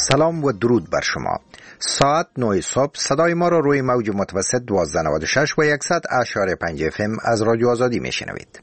سلام و درود بر شما. ساعت 9 صبح صدای ما را روی موج متوسط 1296 و 100.5 FM از رادیو آزادی میشنوید.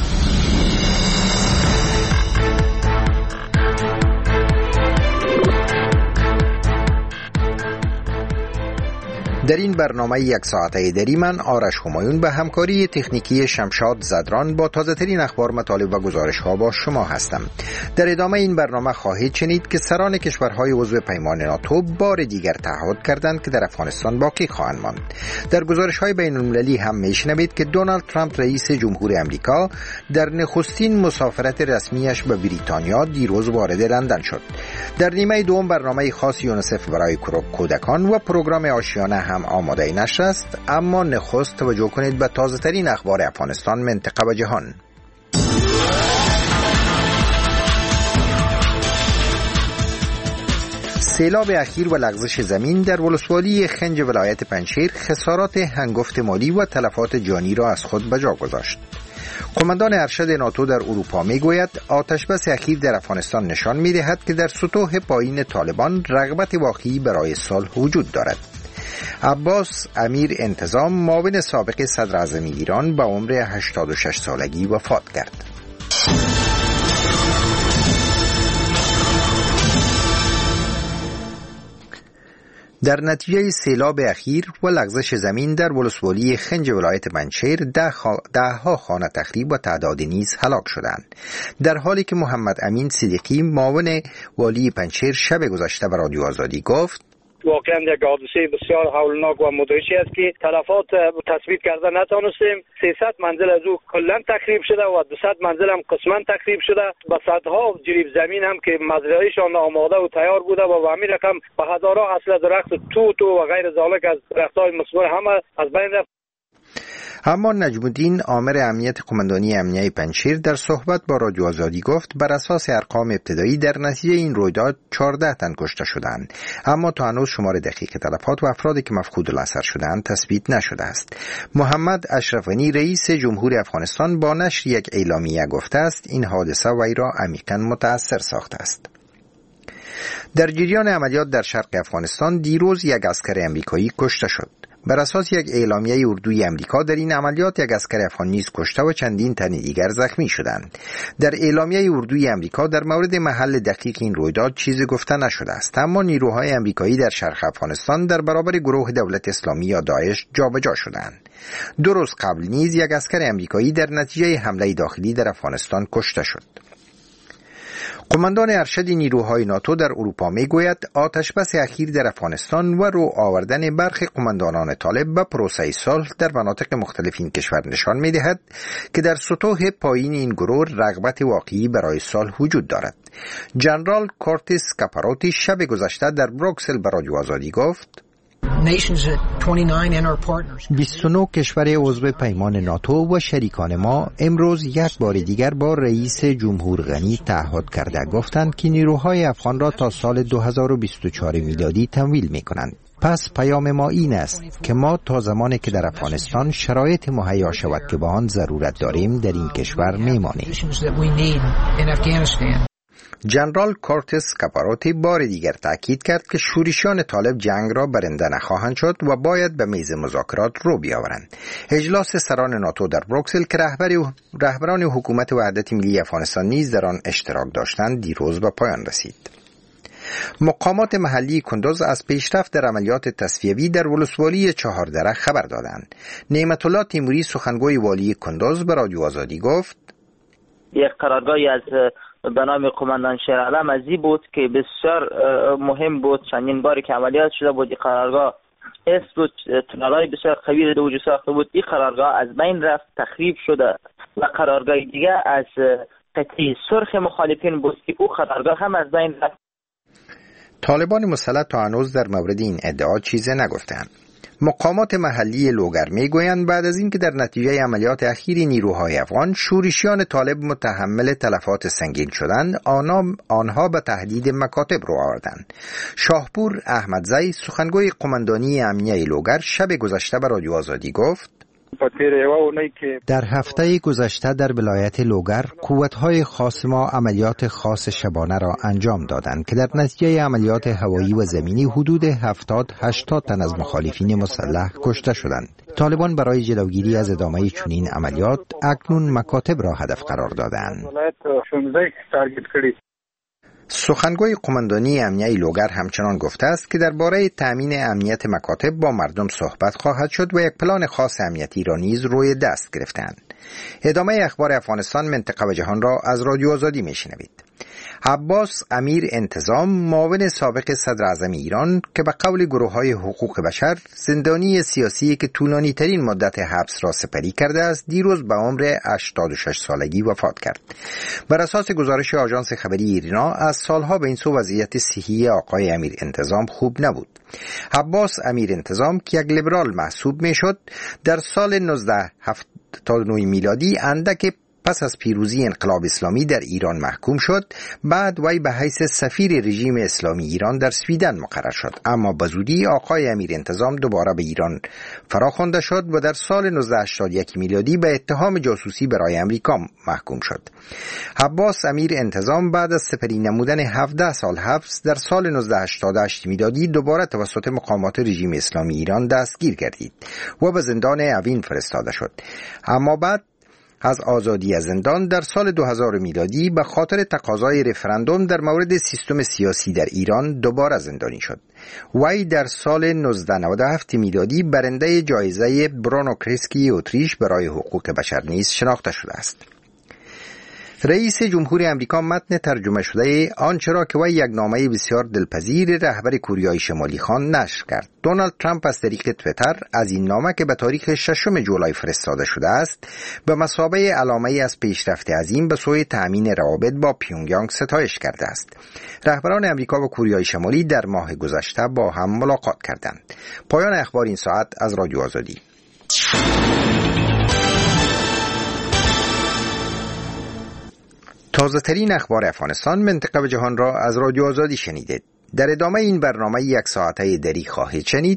در این برنامه یک ساعته دری من آرش همایون به همکاری تکنیکی شمشاد زدران با تازه ترین اخبار، مطالب و گزارش ها با شما هستم. در ادامه این برنامه خواهید شنید که سران کشورهای عضو پیمان ناتو بار دیگر تعهد کردند که در افغانستان باقی خواهند ماند. در گزارش های بین المللی هم میشنوید که دونالد ترامپ رئیس جمهور امریکا در نخستین مسافرت رسمیش به بریتانیا دیروز وارد لندن شد. در نیمه دوم برنامه خاص یونیسف برای کودکان و پروگرام آشیانه هم آماده نشر است، اما نخست توجه کنید به تازه ترین اخبار افغانستان، منطقه و جهان. سیلاب اخیر و لغزش زمین در ولسوالی خنج ولایت پنجشیر خسارات هنگفت مالی و تلفات جانی را از خود به جا گذاشت. قماندان ارشد ناتو در اروپا میگوید آتشبس اخیر در افغانستان نشان میدهد که در سطوح پایین طالبان رغبت واقعی برای صلح وجود دارد. عباس امیر انتظام، معاون سابق صدر اعظم ایران، به عمر 86 سالگی وفات کرد. در نتیجه سیلاب اخیر و لغزش زمین در ولسوالی خنج ولایت پنجشیر ده‌ها خانه تخریب و تعداد نیز هلاک شدند، در حالی که محمد امین صدیقی، معاون والی پنجشیر، شب گذشته به رادیو آزادی گفت واقعا یک حادثه بسیار هولناک و مدهشی است که تلفات تثبیت کرده نتوانستیم. 300 منزل از او کلا تخریب شده و 200 منزل هم قسما تخریب شده. با صدها جریب زمین هم که مزرعهشان آماده و تیار بوده و به همین رقم به هزارها اصل درخت توت و غیر ذالک از درخت‌های مثمر همه از بین رفت. اما نجم الدین، آمر امنیت قماندانی امنیه پنجشیر، در صحبت با رادیو آزادی گفت بر اساس ارقام ابتدایی در نتیجه این رویداد 14 تن کشته شدند، اما تا هنوز شمار دقیق تلفات و افرادی که مفقود الاثر شدند تثبیت نشده است. محمد اشرف غنی، رئیس جمهور افغانستان، با نشر یک اعلامیه گفته است این حادثه وی را عمیقاً متأثر ساخته است. در جریان عملیات در شرق افغانستان دیروز یک عسکر امریکایی کشته شد. بر اساس یک اعلامیه اردوی امریکا در این عملیات یک عسکر افغان نیز کشته و چندین تن دیگر زخمی شدند. در اعلامیه اردوی امریکا در مورد محل دقیق این رویداد چیزی گفته نشده است، اما نیروهای امریکایی در شرق افغانستان در برابر گروه دولت اسلامی یا داعش جابجا شدند. 2 روز قبل نیز یک عسکر امریکایی در نتیجه حمله داخلی در افغانستان کشته شد. قماندان ارشد نیروهای ناتو در اروپا میگوید آتشبس اخیر در افغانستان و رو آوردن برخی قماندانان طالب به پروسه صلح در مناطق مختلف این کشور نشان میدهد که در سطوح پایین این گروه رغبت واقعی برای صلح وجود دارد. جنرال کورتیس کاپاروتی شب گذشته در بروکسل به رادیو آزادی گفت 29 کشور عضو پیمان ناتو و شریکان ما امروز یک بار دیگر با رئیس جمهور غنی تعهد کرده گفتند که نیروهای افغان را تا سال 2024 میلادی تمویل می کنند. پس پیام ما این است که ما تا زمانی که در افغانستان شرایط مهیا شود که با آن ضرورت داریم در این کشور میمانیم. جنرال کورتیس کاپاروتی بار دیگر تاکید کرد که شورشیان طالب جنگ را برنده نخواهند شد و باید به میز مذاکرات رو بیاورند. اجلاس سران ناتو در بروکسل که رهبران حکومت وحدت ملی افغانستان نیز در آن اشتراک داشتند دیروز به پایان رسید. مقامات محلی کندوز از پیشرفت در عملیات تصفیوی در ولسوالی چهاردره خبر دادند. نعمت الله تیموری، سخنگوی والی کندوز، به رادیو آزادی گفت یک قرارگاهی از به نام قماندان شیرعلم ازی بود که بسیار مهم بود. چندین باری که عملیات شده بود، این قرارگاه است بود، تونلای بسیار قوی رو وجود ساخته بود. این قرارگاه از بین رفت، تخریب شده و قرارگاه دیگه از قطعی سرخ مخالفین بود که او قرارگاه هم از بین رفت. طالبان مسلح تا هنوز در مورد این ادعا چیزی نگفتند. مقامات محلی لوگر میگویند بعد از اینکه در نتیجه عملیات اخیر نیروهای افغان شورشیان طالب متحمل تلفات سنگین شدند، آنها به تهدید مکاتب رو آوردند. شاهپور احمدزی، سخنگوی قماندانی امنیه لوگر، شب گذشته به رادیو آزادی گفت در هفته گذشته در ولایت لوگر قوت‌های خاص ما عملیات خاص شبانه را انجام دادند که در نتیجه عملیات هوایی و زمینی حدود 70-80 تن از مخالفین مسلح کشته شدند. طالبان برای جلوگیری از ادامه چنین عملیات اکنون مکاتب را هدف قرار دادند. سخنگوی قماندانی امنیه لوگر همچنان گفته است که درباره تامین امنیت مکاتب با مردم صحبت خواهد شد و یک پلان خاص امنیتی را نیز روی دست گرفتند. ادامه اخبار افغانستان، منطقه و جهان را از رادیو آزادی میشنوید. عباس امیر انتظام، معاون سابق صدر اعظم ایران که به قول گروه‌های حقوق بشر زندانی سیاسی که طولانی ترین مدت حبس را سپری کرده است، دیروز به عمر 86 سالگی وفات کرد. بر اساس گزارش آژانس خبری ایرنا، از سالها به این سو وضعیت صحی آقای امیر انتظام خوب نبود. عباس امیر انتظام که یک لیبرال محسوب میشد، در سال 1979 میلادی اندک پس از پیروزی انقلاب اسلامی در ایران محکوم شد. بعد وی به حیث سفیر رژیم اسلامی ایران در سویدن مقرر شد، اما به زودی آقای امیر انتظام دوباره به ایران فراخوانده شد و در سال 1981 میلادی به اتهام جاسوسی برای امریکا محکوم شد. عباس امیر انتظام بعد از سپری نمودن 17 سال حبس در سال 1988 میلادی دوباره توسط مقامات رژیم اسلامی ایران دستگیر گردید و به زندان اوین فرستاده شد، اما بعد از آزادی از زندان در سال 2000 میلادی به خاطر تقاضای رفراندوم در مورد سیستم سیاسی در ایران دوباره زندانی شد. وی در سال 1997 میلادی برنده جایزه برونو کرسکی اتریش برای حقوق بشر نیز شناخته شده است. رئیس جمهور امریکا متن ترجمه شده آنچه را که وی یک نامه بسیار دلپذیر رهبر کوریای شمالی خواند نشر کرد. دونالد ترامپ از طریق توییتر از این نامه که به تاریخ 6 جولای فرستاده شده است به مثابه علامه‌ای از پیشرفت عظیم به سوی تأمین روابط با پیونگیانگ ستایش کرده است. رهبران امریکا و کوریای شمالی در ماه گذشته با هم ملاقات کردند. پایان اخبار این ساعت از رادیو آزادی. تازه ترین اخبار افغانستان، منطقه و جهان را از رادیو آزادی شنیدید. در ادامه این برنامه یک ساعته دری خواهید شنید.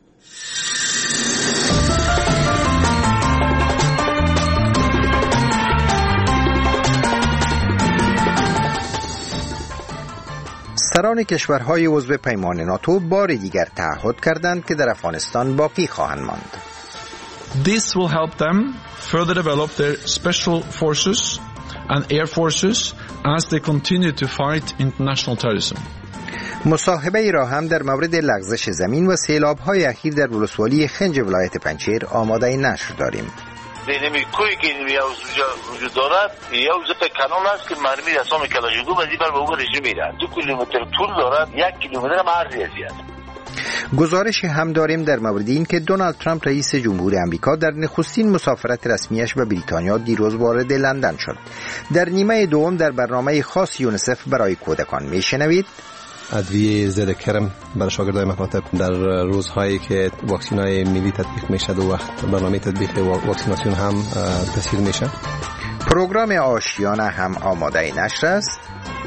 سران کشورهای عضو پیمان ناتو بار دیگر تعهد کردند که در افغانستان باقی خواهند ماند. This will help them further develop their special forces and air forces as they continue to fight international terrorism. مصاحبه ای را هم در مورد لغزش زمین و سیلاب‌های اخیر در ولسوالی خنج ولایت پنجشیر آماده نشر داریم. نمی کوی که وجود دارد یا وجود کانون است که مرمی رسام کلاشینکوف از این بر به اون رژیم میره. 2 کیلومتر طول دارد، 1 کیلومتر هم عرضی است. گزارش هم داریم در مورد این که دونالد ترامپ رئیس جمهور امریکا در نخستین مسافرت رسمیش به بریتانیا دیروز وارد لندن شد. در نیمه دوم در برنامه خاص یونیسف برای کودکان میشنوید ادویه ضد کرم برای شاگردای مکاتب در روزهایی که واکسینای ملی تطبیق میشه و وقت برنامه تطبیق واکسیناسیون هم تسهیل میشه. پروگرام آشیانه هم آماده نشر است.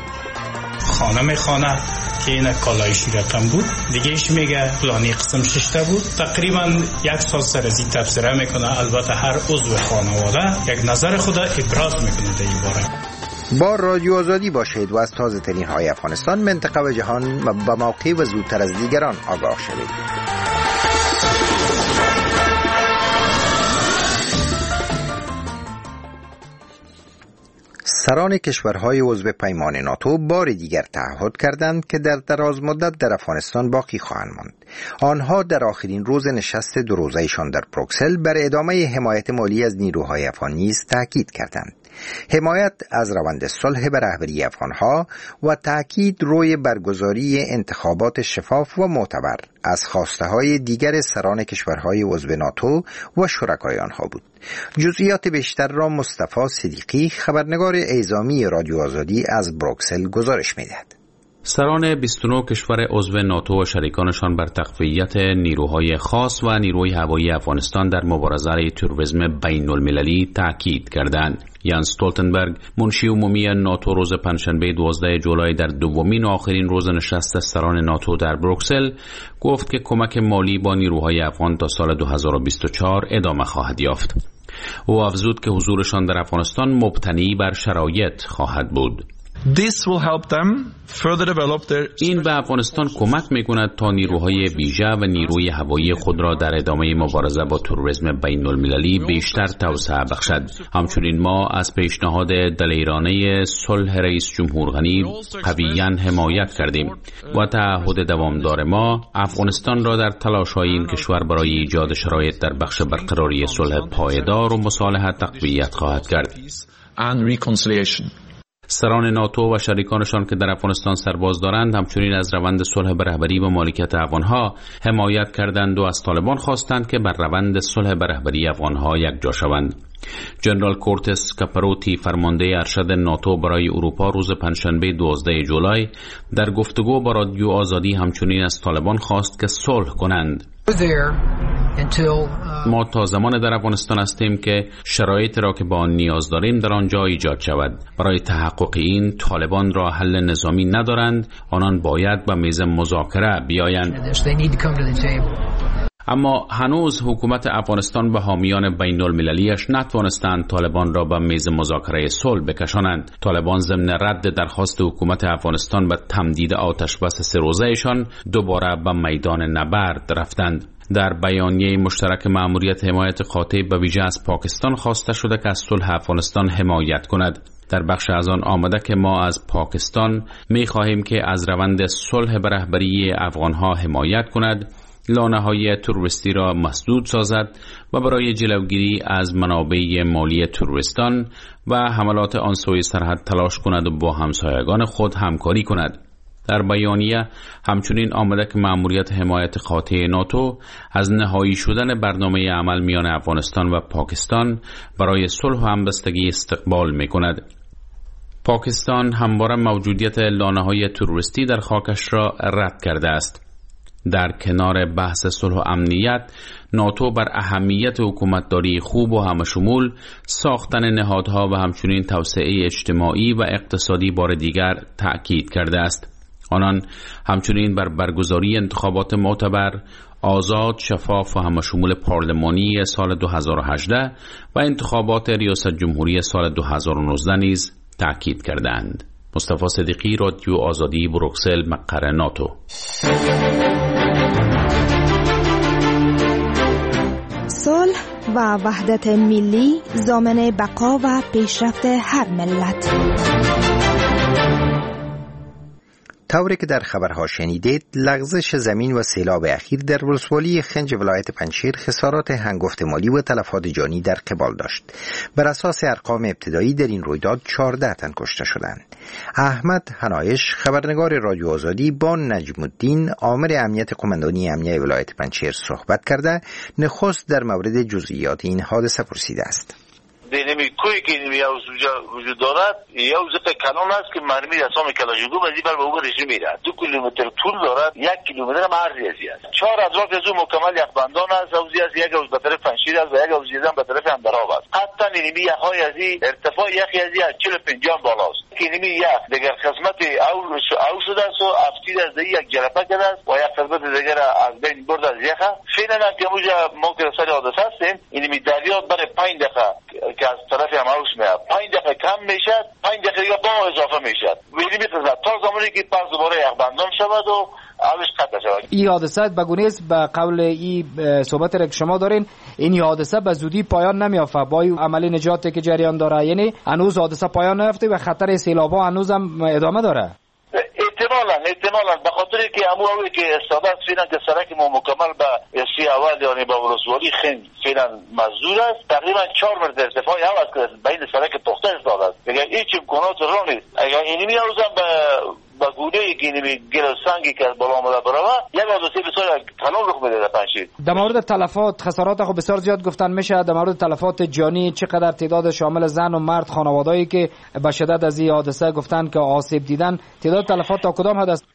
خانه که این کالای شیرتم بود دیگه ایش میگه فلانی قسم ششته بود. تقریبا 1 سال سر از این تبصره میکنه. البته هر عضو خانواده یک نظر خود ابراز میکنه در این باره. با رادیو آزادی باشید و از تازه ترین های افغانستان، منطقه و جهان به موقع و زودتر از دیگران آگاه شوید. سران کشورهای عضو پیمان ناتو بار دیگر تعهد کردند که در دراز مدت در افغانستان باقی خواهند ماند. آنها در آخرین روز نشست 2 روزه‌شان در بروکسل بر ادامه حمایت مالی از نیروهای افغان نیز تاکید کردند. حمایت از روند صلح به رهبری افغانها و تاکید روی برگزاری انتخابات شفاف و معتبر از خواسته‌های دیگر سران کشورهای عضو ناتو و شرکای آنها بود. جزئیات بیشتر را مصطفی صدیقی، خبرنگار اعزامی رادیو آزادی از بروکسل گزارش می‌دهد. سران 29 کشور عضو ناتو و شریکانشان بر تقویت نیروهای خاص و نیروی هوایی افغانستان در مبارزه علیه تروریسم بین‌المللی تاکید کردند. یانس استولتنبرگ، منشی عمومی ناتو، روز پنجشنبه 12 جولای در دومین و آخرین روز نشست سران ناتو در بروکسل گفت که کمک مالی با نیروهای افغان تا سال 2024 ادامه خواهد یافت. او افزود که حضورشان در افغانستان مبتنی بر شرایط خواهد بود. این به افغانستان کمک می‌کند تا نیروهای ویژه و نیروی هوایی خود را در ادامه مبارزه با تروریسم بین المللی بیشتر توسعه بخشد. همچنین ما از پیشنهاد دلیرانه صلح رئیس جمهور غنی قویاً حمایت کردیم و تعهد دوامدار ما افغانستان را در تلاش‌های این کشور برای ایجاد شرایط در بخش برقراری صلح پایدار و مصالحه تقویت خواهد کرد. سران ناتو و شریکانشان که در افغانستان سرباز دارند همچنین از روند صلح به رهبری و مالکیت افغانها حمایت کردند و از طالبان خواستند که بر روند صلح به رهبری افغانها یکجا شوند. جنرال کورتس کاپروتی، فرمانده ارشد ناتو برای اروپا، روز پنجشنبه 12 جولای در گفتگو با رادیو آزادی همچنین از طالبان خواست که صلح کنند. ما تا زمان در افغانستان هستیم که شرایط را که با آن نیاز داریم در آنجا ایجاد شود. برای تحقق این طالبان را حل نظامی ندارند، آنان باید به میز مذاکره بیایند. اما هنوز حکومت افغانستان به حامیان بین المللیش نتوانستند طالبان را به میز مذاکره صلح بکشانند. طالبان ضمن رد درخواست حکومت افغانستان به تمدید آتش بس 3 روزه‌شان دوباره به میدان نبرد رفتند. در بیانیه مشترک مأموریت حمایت قاطع به ویژه از پاکستان خواسته شده که از صلح افغانستان حمایت کند. در بخش از آن آمده که ما از پاکستان می خواهیم که از روند صلح به رهبری افغانها حمایت کند، لانه‌های تروریستی را مسدود سازد و برای جلوگیری از منابع مالی تروریستان و حملات آن سوی سرحد تلاش کند و با همسایگان خود همکاری کند. در بیانیه همچنین آمده که مأموریت حمایت قاطع ناتو از نهایی شدن برنامه عمل میان افغانستان و پاکستان برای صلح و همبستگی استقبال می‌کند. پاکستان همواره موجودیت لانه‌های تروریستی در خاکش را رد کرده است. در کنار بحث صلح و امنیت، ناتو بر اهمیت حکومتداری خوب و همشمول، ساختن نهادها و همچنین توسعه اجتماعی و اقتصادی بار دیگر تأکید کرده است. آنان همچنین بر برگزاری انتخابات معتبر، آزاد، شفاف و همشمول پارلمانی سال 2018 و انتخابات ریاست جمهوری سال 2019 نیز تأکید کردند. مصطفی صدیقی، رادیو آزادی، بروکسل، مقر ناتو. صلح و وحدت ملی ضامن بقا و پیشرفت هر ملت. طوری که در خبرها شنیدید، لغزش زمین و سیلاب اخیر در ولسوالی خنج ولایت پنجشیر خسارات هنگفت مالی و تلفات جانی در قبال داشت. بر اساس ارقام ابتدایی در این رویداد 14 تن کشته شدند. احمد حنایش، خبرنگار رادیو آزادی، با نجم الدین، آمر امنیت قماندانی امنیه ولایت پنجشیر صحبت کرده نخست در مورد جزئیات این حادثه پرسیده است. دینمی کوی که این وجود دارد یوز کانون است که مرمی اسام کلاژینکوف از این بر به او رژیم میره. 2 کیلومتر طول دارد، 1 کیلومتر هم عرضی است. 4 اطراف از او مکمل یخبندان است، حوضی است، یک حوض به طرف پنجشیر است و یک حوض دیگه به طرف اندراب است. حتی نیمی یخهای از این ارتفاع یخی از این 40-50 بالاست. که نیمی یخ دیگر قسمت او شده است و افتید از یک جرفه کرده است و یک قسمت دیگر از بین برد از یخ. فعلا که موجه ما که سر حادثه هستیم، اینمی دریا برای 5 دقیقه که از طرف هم اوس میاد 5 دقیقه کم میشد، 5 دقیقه یا با اضافه میشد. ویلی میتونه تا زمانی که پس دوباره یخبندان شود و آبش قطع شود. این حادثه به گونه است به قول این صحبت را که شما دارین، این حادثه به زودی پایان نمیافته با عمل نجاتی که جریان داره، یعنی هنوز حادثه پایان نیافته و خطر سیلاب‌ها هنوز هم ادامه داره. احتمالاً به خاطر که اموری که استادت فعلا که سرک ما مکمل به سی اول یعنی با ولسوالی خنج فعلا مزدور است، تقریبا 4 متر ارتفاع هوا است که بین سرک پخته استاد است. اگر هیچ امکانات راه نیست، اگر اینمی روزم به گونه‌ای که اینمی گل سنگی که بالا آمده برابر یک حادثه بسیار کلان رخ میده در پنجشیر. در مورد تلفات خسارات خو بسیار زیاد گفتن میشه. در مورد تلفات جانی چقدر تعداد شامل زن و مرد خانواده‌ای که به شدت از این حادثه گفتن که آسیب دیدن، تعداد تلفات تا کدام حد است؟ تلفات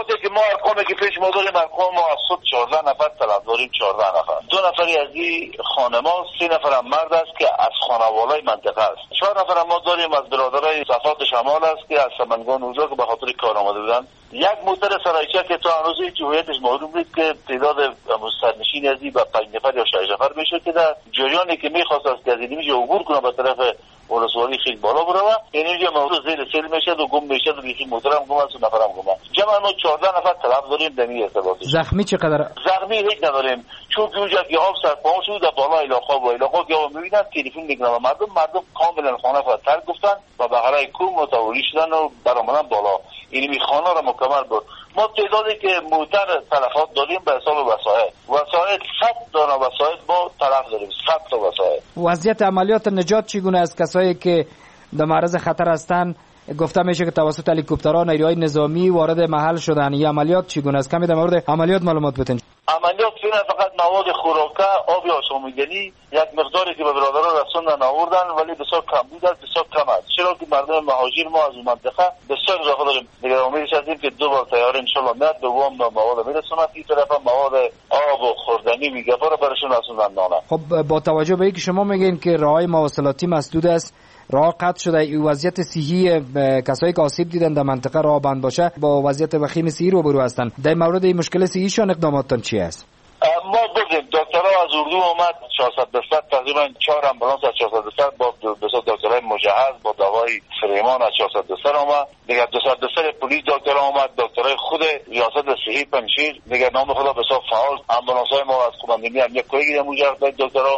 خاطر که ما ارقامی که پیش ما داریم ارقام ما از صبح 14 نفر طلب داریم. 14 نفر، 2 نفری از این خانما، 3 نفر هم مرد است که از خانوالای منطقه است. 4 نفر هم ما داریم از برادرای صفات شمال است که از سمنگان اونجا که به خاطر کار آمده بودن. یک موتر سرایچه که تا هنوز هیچ هویتش معلوم بود که تعداد سرنشین از این به 5 نفر یا 6 نفر میشه که در جریانی که میخواست از گزیدی عبور کنه به طرف ولسوالی خیلی بالا بره، یعنی اینجا موضوع زیر سیل میشه و گم میشه و بیخی موترم گم است و نفرم گم است. جمع ما 14 نفر طلب داریم در این ارتباطی. زخمی چقدر؟ زخمی هیچ نداریم، چون اونجا که آب سرپا شد در بالا علاقه که میبینن تلفن میکنن و مردم کاملا خانه را ترک گفتن و به هرای کوم متولی شدن و برآمدن بالا. این خانه را مکمل بود. ما تعدادی که موتر تلفات داریم به حساب وسایل 100 دانه وسایل ما طرف داریم، 100 تا وسایل. وضعیت عملیات نجات چگونه است؟ کسایی که در معرض خطر هستند گفته میشه که توسط هلیکوپترها نیروهای نظامی وارد محل شدن. این عملیات چگونه است؟ کمی در مورد عملیات معلومات بدین. عملیات فقط مواد خوراکه، آب آشامیدنی یک مقداری که به برادران رسوندن آوردن، ولی بسیار کم بود است، بسیار کم است. چرا که مردم مهاجر ما از اون منطقه بسیار اضافه داریم. دیگه امیدش هستیم که 2 بار طیاره ان شاء الله میاد دوم مواد میرسونه. این طرف مواد آب و خوردنی میگه براشون رسوندن نانه. خب با توجه به اینکه شما میگین که راههای مواصلاتی مسدود است، راه قطع شده، این وضعیت صحی کسایی که آسیب دیدن در منطقه راه بند باشه با وضعیت وخیم صحی روبرو هستند. در مورد این مشکل صحیشان اقداماتتان چی است؟ ما بودیم دکترها از اردو اومد 400 بستر، تقریبا 4 امبولانس از 400 بستر با 200 دکترای مجهز با دوای فریمان از 400 بستر اومد. دیگه 200 بستر پلیس دکترها اومد، دکترای خود ریاست صحی پنجشیر، دیگه نام خدا بسیار فعال. امبولانس‌های ما از قماندانی هم یک کوی مجهز داد دکترها.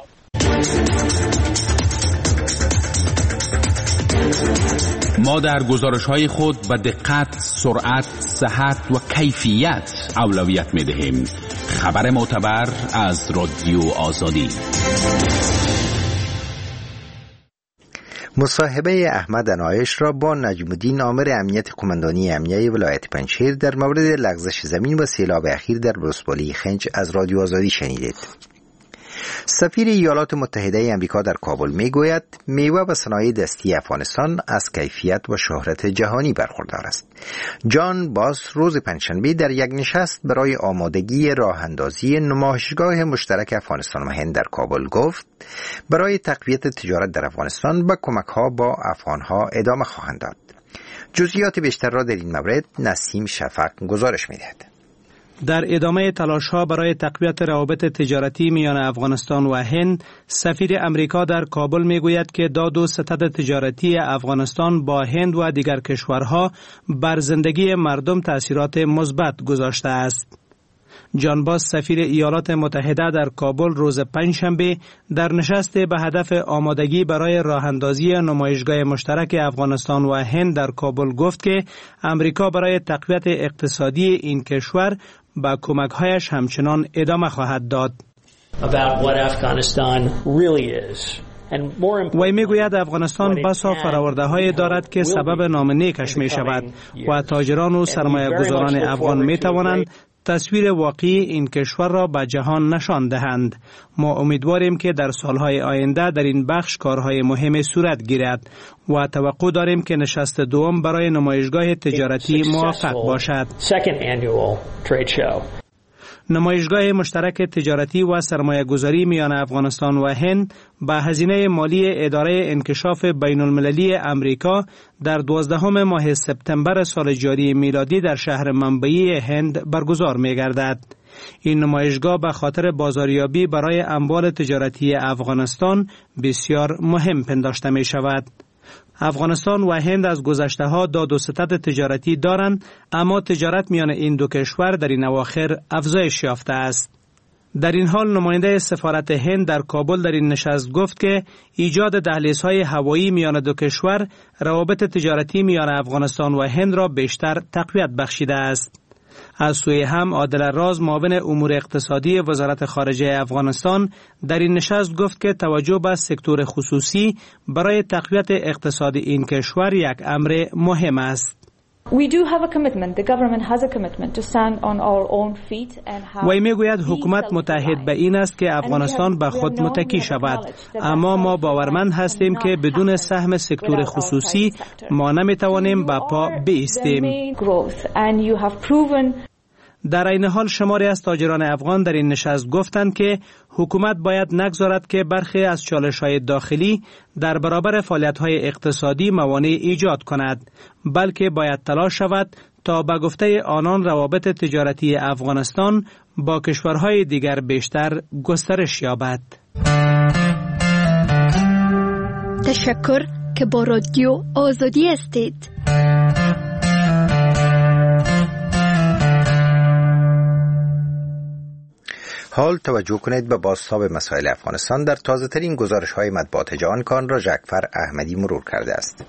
ما در گزارش‌های خود به دقت، سرعت، صحت و کیفیت اولویت می‌دهیم. خبر معتبر از رادیو آزادی. مصاحبه احمد انایش را با نجم الدین آمر امنیت کماندانی امنیه ولایت پنجشیر در مورد لغزش زمین و سیلاب اخیر در ولسوالی خنج از رادیو آزادی شنیدید. سفیر ایالات متحده آمریکا در کابل میگوید میوه و صنایع دستی افغانستان از کیفیت و شهرت جهانی برخوردار است. جان باس روز پنجشنبه در یک نشست برای آمادگی راه اندازی نمایشگاه مشترک افغانستان و هند در کابل گفت برای تقویت تجارت در افغانستان با کمک‌ها با افغان‌ها ادامه خواهند داد. جزئیات بیشتر را در این مورد نسیم شفق گزارش می‌دهد. در ادامه تلاش‌ها برای تقویت روابط تجارتی میان افغانستان و هند، سفیر امریکا در کابل میگوید که داد و ستد تجارتی افغانستان با هند و دیگر کشورها بر زندگی مردم تأثیرات مثبت گذاشته است. جان باس سفیر ایالات متحده در کابل روز پنجشنبه در نشست به هدف آمادگی برای راهاندازی نمایشگاه مشترک افغانستان و هند در کابل گفت که امریکا برای تقویت اقتصادی این کشور با کمک‌هایش همچنان ادامه خواهد داد. وی میگوید افغانستان بسا فرآورده‌هایی دارد که سبب نام نیکش می شود و تاجران و سرمایه‌گذاران افغان می توانند تصویر واقعی این کشور را به جهان نشان دهند. ما امیدواریم که در سالهای آینده در این بخش کارهای مهم صورت گیرد و توقع داریم که نشست دوم برای نمایشگاه تجارتی موفق باشد. نمایشگاه مشترک تجارتی و سرمایه‌گذاری میان افغانستان و هند با هزینه مالی اداره انکشاف بین المللی امریکا در 12 ماه سپتامبر سال جاری میلادی در شهر منبعی هند برگزار می‌گردد. این نمایشگاه به خاطر بازاریابی برای اموال تجارتی افغانستان بسیار مهم پنداشته می شود. افغانستان و هند از گذشته‌ها داد و ستد تجارتی دارند، اما تجارت میان این دو کشور در این اواخر افزایش یافته است. در این حال نماینده سفارت هند در کابل در این نشست گفت که ایجاد دهلیزهای هوایی میان دو کشور روابط تجارتی میان افغانستان و هند را بیشتر تقویت بخشیده است. از سوی هم عادل راز معاون امور اقتصادی وزارت خارجه افغانستان در این نشست گفت که توجه به سکتور خصوصی برای تقویت اقتصاد این کشور یک امر مهم است. وی میگوید حکومت متحد به این است که افغانستان به خود متکی شود، اما ما باورمند هستیم که بدون سهم سکتور خصوصی ما نمیتوانیم به پا بایستیم. در این حال شماری از تاجران افغان در این نشست گفتند که حکومت باید نگذارد که برخی از چالش‌های داخلی در برابر فعالیت‌های اقتصادی موانع ایجاد کند، بلکه باید تلاش شود تا به گفته آنان روابط تجارتی افغانستان با کشورهای دیگر بیشتر گسترش یابد. تشکر که با رادیو آزادی هستید. حال توجه کنید به بازتاب مسائل افغانستان در تازه‌ترین گزارش‌های مطبوعات جهان که آن را جعفر احمدی مرور کرده است.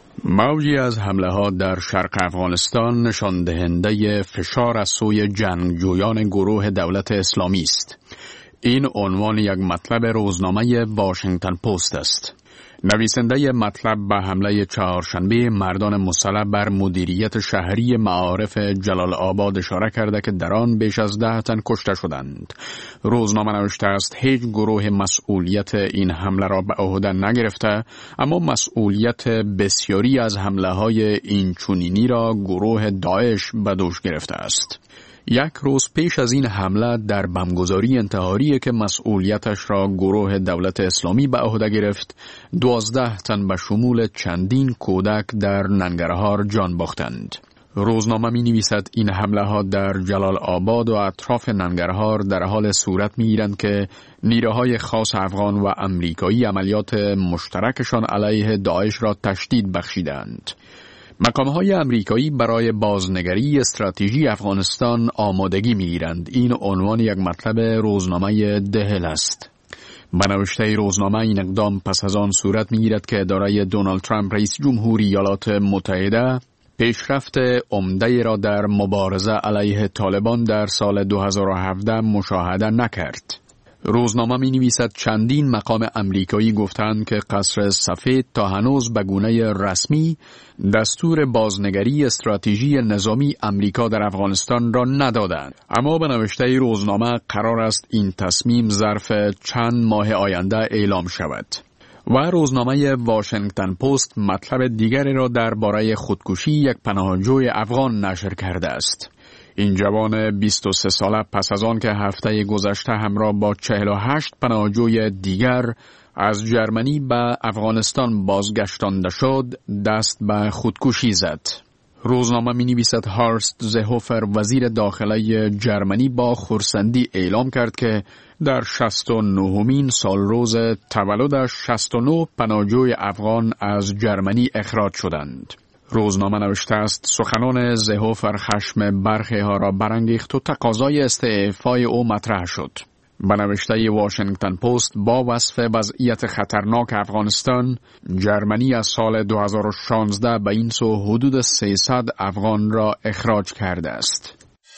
موجی از حمله‌ها در شرق افغانستان نشان دهنده فشار از سوی جنگجویان گروه دولت اسلامی است. این عنوان یک مطلب روزنامه واشنگتن پست است. نویسنده مطلب به حمله چهارشنبه مردان مسلح بر مدیریت شهری معارف جلال آباد اشاره کرده که در آن بیش از 10 تن کشته شدند. روزنامه نوشته است هیچ گروه مسئولیت این حمله را به عهده نگرفته، اما مسئولیت بسیاری از حمله های این چنینی را گروه داعش به دوش گرفته است. یک روز پیش از این حمله در بمبگذاری انتحاری که مسئولیتش را گروه دولت اسلامی به عهده گرفت، 12 تن به شمول چندین کودک در ننگرهار جان باختند. روزنامه می نویسد این حمله ها در جلال آباد و اطراف ننگرهار در حال صورت می گیرند که نیروهای خاص افغان و امریکایی عملیات مشترکشان علیه داعش را تشدید بخشیدند. مقام‌های امریکایی برای بازنگری استراتژی افغانستان آمادگی می‌گیرند. این عنوان یک مطلب روزنامه دهل است. به نوشته روزنامه این اقدام پس از آن صورت می‌گیرد که اداره دونالد ترامپ رئیس جمهوری ایالات متحده پیشرفت عمده‌ای را در مبارزه علیه طالبان در سال 2017 مشاهده نکرد. روزنامه می نویسد چندین مقام امریکایی گفتند که قصر سفید تا هنوز به گونه رسمی دستور بازنگری استراتژی نظامی امریکا در افغانستان را ندادند، اما به نوشته روزنامه قرار است این تصمیم ظرف چند ماه آینده اعلام شود. و روزنامه واشنگتن پست مطلب دیگری را درباره خودکشی یک پناهجوی افغان نشر کرده است. این جوان 23 ساله پس از آن که هفته گذشته همراه با 48 پناهجوی دیگر از جرمنی به افغانستان بازگشتانده شد، دست به خودکشی زد. روزنامه می نویسد هارست زهوفر وزیر داخله جرمنی با خرسندی اعلام کرد که در 69مین سالروز تولدش 69 پناهجوی افغان از جرمنی اخراج شدند. روزنامه نوشته است سخنان زهوفر خشم برخی ها را برانگیخت و تقاضای استعفای او مطرح شد. به نوشته واشنگتن پست با وصف وضعیت خطرناک افغانستان، جرمنی از سال 2016 به این سو حدود 300 افغان را اخراج کرده است.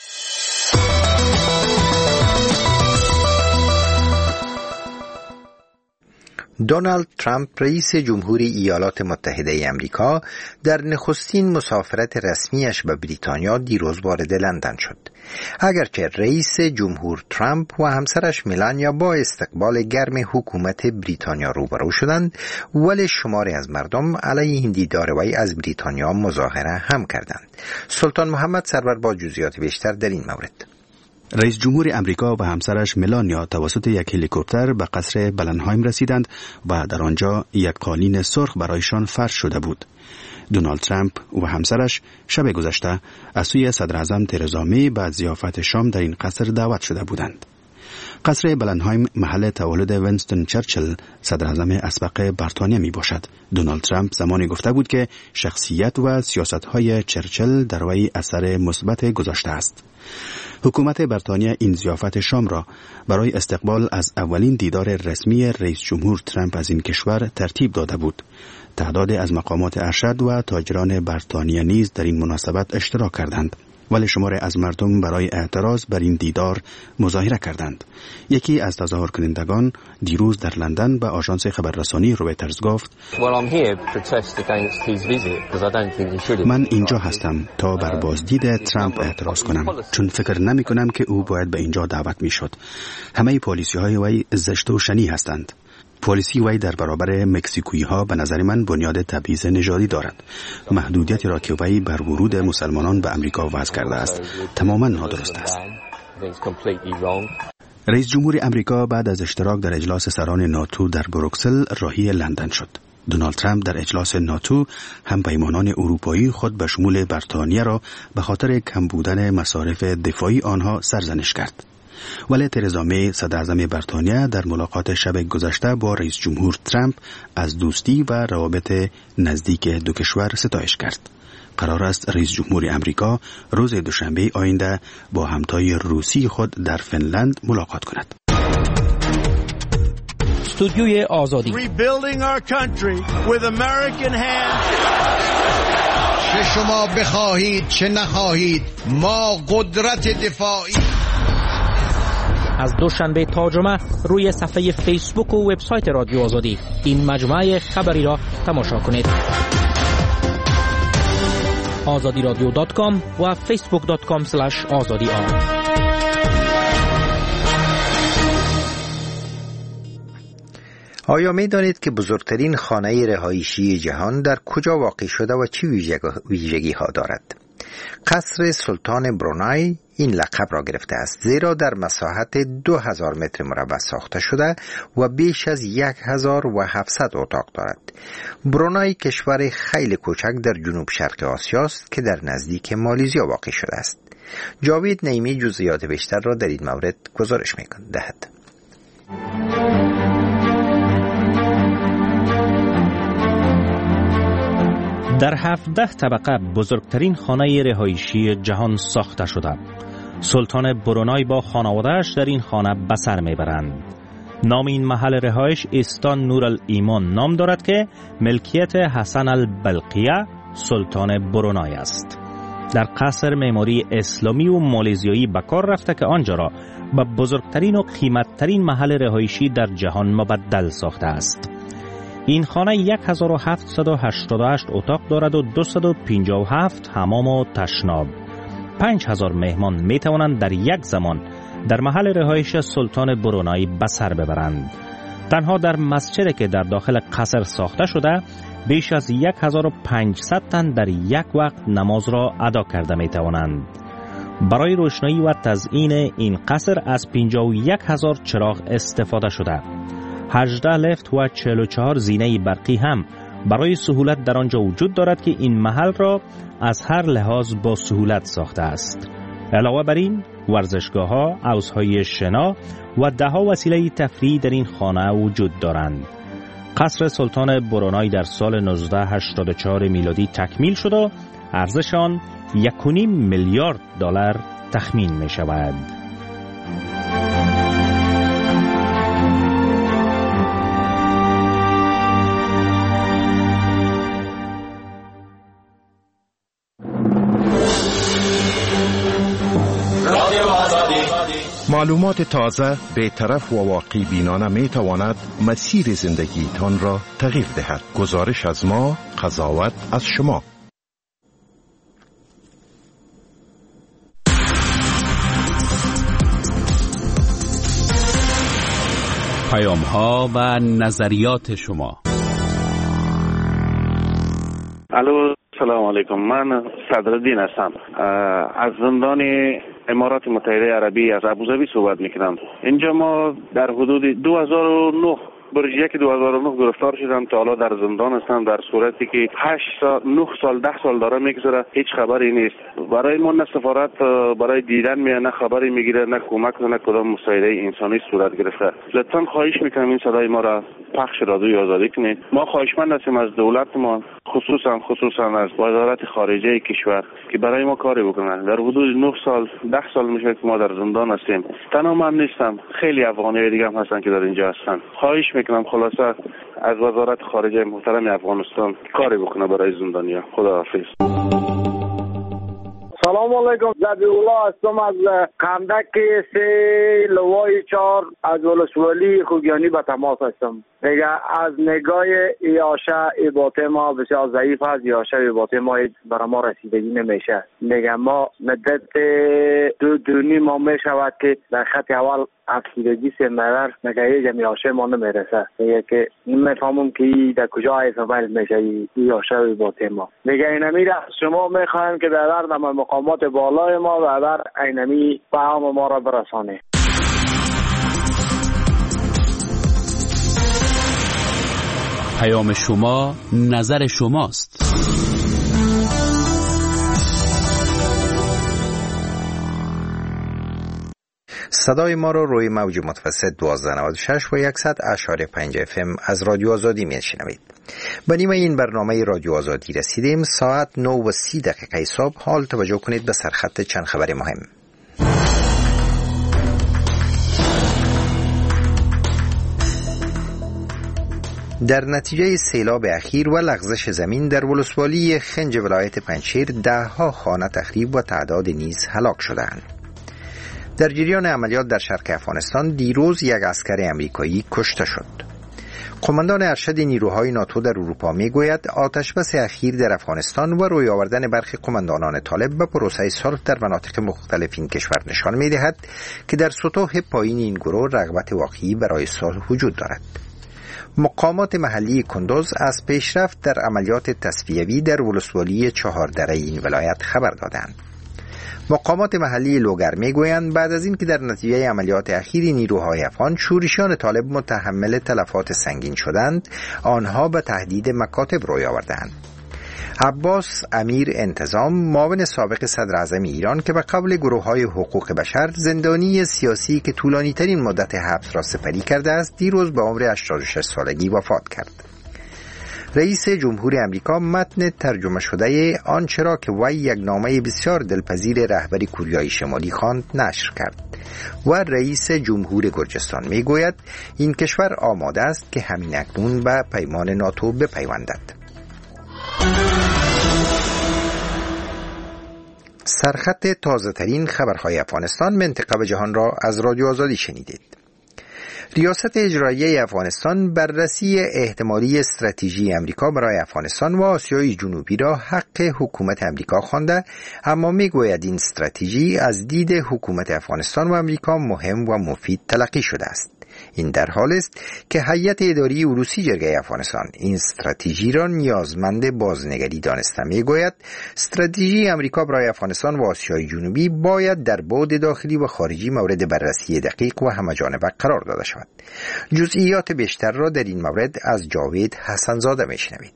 دونالد ترامپ رئیس جمهوری ایالات متحده امریکا در نخستین مسافرت رسمیش به بریتانیا دیروز وارد لندن شد. اگرچه رئیس جمهور ترامپ و همسرش میلانیا با استقبال گرم حکومت بریتانیا روبرو شدند، ولی شماری از مردم علیه این دیدار وی از بریتانیا مظاهره هم کردند. سلطان محمد سرور با جزئیات بیشتر در این مورد. رئیس جمهور امریکا و همسرش ملانیا توسط یک هلیکوپتر به قصر بلنهایم رسیدند و در آنجا یک قالین سرخ برایشان فرش شده بود. دونالد ترامپ و همسرش شب گذشته از سوی صدر اعظم ترزا می به ضیافت شام در این قصر دعوت شده بودند. قصر بلنهایم محل تولد وینستون چرچل صدر اعظم اسبق بریتانیا می باشد. دونالد ترامپ زمانی گفته بود که شخصیت و سیاست‌های چرچل در وی اثر مثبت گذاشته است. حکومت بریتانیا این ضیافت شام را برای استقبال از اولین دیدار رسمی رئیس جمهور ترامپ از این کشور ترتیب داده بود. تعدادی از مقامات ارشد و تاجران بریتانیا نیز در این مناسبت اشتراک کردند. ولی شماری از مردم برای اعتراض بر این دیدار مظاهره کردند. یکی از تظاهر کنندگان دیروز در لندن به آژانس خبررسانی رویترز گفت: من اینجا هستم تا بر بازدید ترامپ اعتراض کنم، چون فکر نمی کنم که او باید به اینجا دعوت می شد. همه پالیسی های وی زشت و شنی هستند. پالیسی وی در برابر مکزیکویی ها به نظر من بنیاد تبعیض نژادی دارد. محدودیتی را که وی بر ورود مسلمانان به امریکا وضع کرده است تماما نادرست است. رئیس جمهور امریکا بعد از اشتراک در اجلاس سران ناتو در بروکسل راهی لندن شد. دونالد ترامپ در اجلاس ناتو هم پیمانان اروپایی خود به شمول بریتانیا را به خاطر کم بودن مصارف دفاعی آنها سرزنش کرد. ولی ترزا می صدراعظم بریتانیا در ملاقات شب گذشته با رئیس جمهور ترامپ از دوستی و روابط نزدیک دو کشور ستایش کرد. قرار است رئیس جمهور امریکا روز دوشنبه آینده با همتای روسی خود در فنلند ملاقات کند. استودیوی آزادی. چه شما بخواهید چه نخواهید، ما قدرت دفاعی. از دوشنبه تا جمعه روی صفحه فیسبوک و وبسایت رادیو آزادی این مجموعه خبری را تماشا کنید. azadiradio.com و facebook.com/azadi. آیا می دانید که بزرگترین خانه رهایشی جهان در کجا واقع شده و چه ویژگی ها دارد؟ قصر سلطان برونای این لقب را گرفته است زیرا در مساحت 2000 متر مربع ساخته شده و بیش از 1700 اتاق دارد. برونای کشور خیلی کوچک در جنوب شرق آسیا است که در نزدیک مالزیا واقع شده است. جاوید نعیمی جزئیات بیشتر را در این مورد گزارش می‌دهد. در 17 طبقه بزرگترین خانه رهایشی جهان ساخته شده. سلطان برونای با خانواده‌اش در این خانه به سر میبرند. نام این محل رهایش استان نورالایمان نام دارد که ملکیت حسن البلقیه سلطان برونای است. در قصر معماری اسلامی و مالزیایی به کار رفته که آنجا را به بزرگترین و قیمتترین محل رهایشی در جهان مبدل ساخته است. این خانه 1788 اتاق دارد و 257 حمام و تشناب. 5000 مهمان می توانند در یک زمان در محل رهایش سلطان برونای به سر ببرند. تنها در مسجدی که در داخل قصر ساخته شده بیش از 1500 تن در یک وقت نماز را ادا کرده می توانند. برای روشنایی و تزیین این قصر از 51000 چراغ استفاده شده. 18 لفت و 44 زینه برقی هم برای سهولت در آنجا وجود دارد که این محل را از هر لحاظ با سهولت ساخته است. علاوه بر این ورزشگاه‌ها، حوض‌های شنا و ده‌ها وسیله تفریحی در این خانه وجود دارند. قصر سلطان برونای در سال 1984 میلادی تکمیل شد و ارزش آن 1.5 میلیارد دلار تخمین می شود. معلومات تازه، بی‌طرف و واقعی بینانه می تواند مسیر زندگیتان را تغییر دهد. گزارش از ما، قضاوت از شما. پیام ها و نظریات شما. الو، سلام علیکم. من صدرالدین هستم. از زندان امارات متحده عربی از ابوظبی صحبت میکنم. اینجا ما در حدود 2009 برج 2009 گرفتار شدم تا حالا در زندان هستم، در صورتی که 8 سال 9 سال 10 سال داره میگذره، هیچ خبری نیست. برای ما نه سفارت برای دیدن میاد، نه خبری میگیره، نه کمک نه کدام مساعده انسانی صورت گرفته. لطفا خواهش میکنم این صدای ما را پخش رادیوی آزادی کنید. ما خواهشمند هستیم از دولت ما، خصوصا از وزارت خارجه کشور که برای ما کاری بکنن. در حدود 9 سال 10 سال میشه که ما در زندان هستیم. تنها من نیستم، خیلی افغانای دیگه هم هستن که در اینجا هستن. خواهش میکنم خلاصه از وزارت خارجه محترم افغانستان کاری بکنه برای زندانیا. خداحافظ. سلام علیکم. ذبیح‌الله هستم از کندک 3 لوای 4 از ولسوالی خوگیانی به تماس هستم. دیگه از نگاه ایاشه ایباته ما بسیار ضعیف است. ایاشه ایباته ما برای ما رسیدگی نمیشه. دیگه ما مدت 2 ماه میشود که در خط اول افسردگی سمرر نگه جمعیاشه ما نمیرسه. دیگه که نمیفهمم که در کجا استفاده میشه ایاشه ایباته ما. دیگه اینمی را شما میخوایم که در مقامات بالای ما و در اینمی پیام ما را برسانه. پیام شما نظر شماست. صدای ما رو روی موج متوسط 1296 و 100.5 FM از رادیو آزادی میشنوید. به نیمه این برنامه رادیو آزادی رسیدیم. ساعت 9:30 صبح. حال توجه کنید به سرخط چند خبر مهم. در نتیجه سیلاب اخیر و لغزش زمین در ولسوالی خنج ولایت پنجشیر 10 خانه تخریب و تعداد نیز هلاک شدند. در جریان عملیات در شرق افغانستان دیروز یک عسکر امریکایی کشته شد. قماندان ارشد نیروهای ناتو در اروپا میگوید آتشبس اخیر در افغانستان و روی آوردن برخی قماندانان طالب به پروسه صلح در مناطق مختلف این کشور نشان میدهد که در سطوح پایین این گروه رغبت واقعی برای صلح وجود دارد. مقامات محلی کندوز از پیشرفت در عملیات تصفیوی در ولسوالی 4 دره این ولایت خبر دادند. مقامات محلی لوگر میگویند بعد از این که در نتیجه عملیات اخیر نیروهای افغان شورشیان طالب متحمل تلفات سنگین شدند، آنها به تهدید مکاتب روی آوردند. عباس امیر انتظام، معاون سابق صدر اعظم ایران که به قول گروه‌های حقوق بشر زندانی سیاسی که طولانی ترین مدت حبس را سپری کرده است، دیروز به عمر 86 سالگی وفات کرد. رئیس جمهور امریکا متن ترجمه شده آنچه را که وی یک نامه بسیار دلپذیر رهبر کوریای شمالی خواند نشر کرد و رئیس جمهور گرجستان میگوید این کشور آماده است که همین اکنون به پیمان ناتو بپیوندد. سرخط تازه ترین خبرهای افغانستان، منطقه و جهان را از رادیو آزادی شنیدید. ریاست اجرایی افغانستان بررسی احتمالی استراتژی امریکا برای افغانستان و آسیای جنوبی را حق حکومت امریکا خوانده، اما میگوید این استراتژی از دید حکومت افغانستان و امریکا مهم و مفید تلقی شده است. این در حال است که هیئت اداری عروسی جرگه افغانستان این استراتژی را نیازمند بازنگری دانسته. میگوید استراتژی امریکا برای افغانستان و آسیای جنوبی باید در بعد داخلی و خارجی مورد بررسی دقیق و همه‌جانبه قرار داده شود. جزئیات بیشتر را در این مورد از جاوید حسنزاده میشنوید.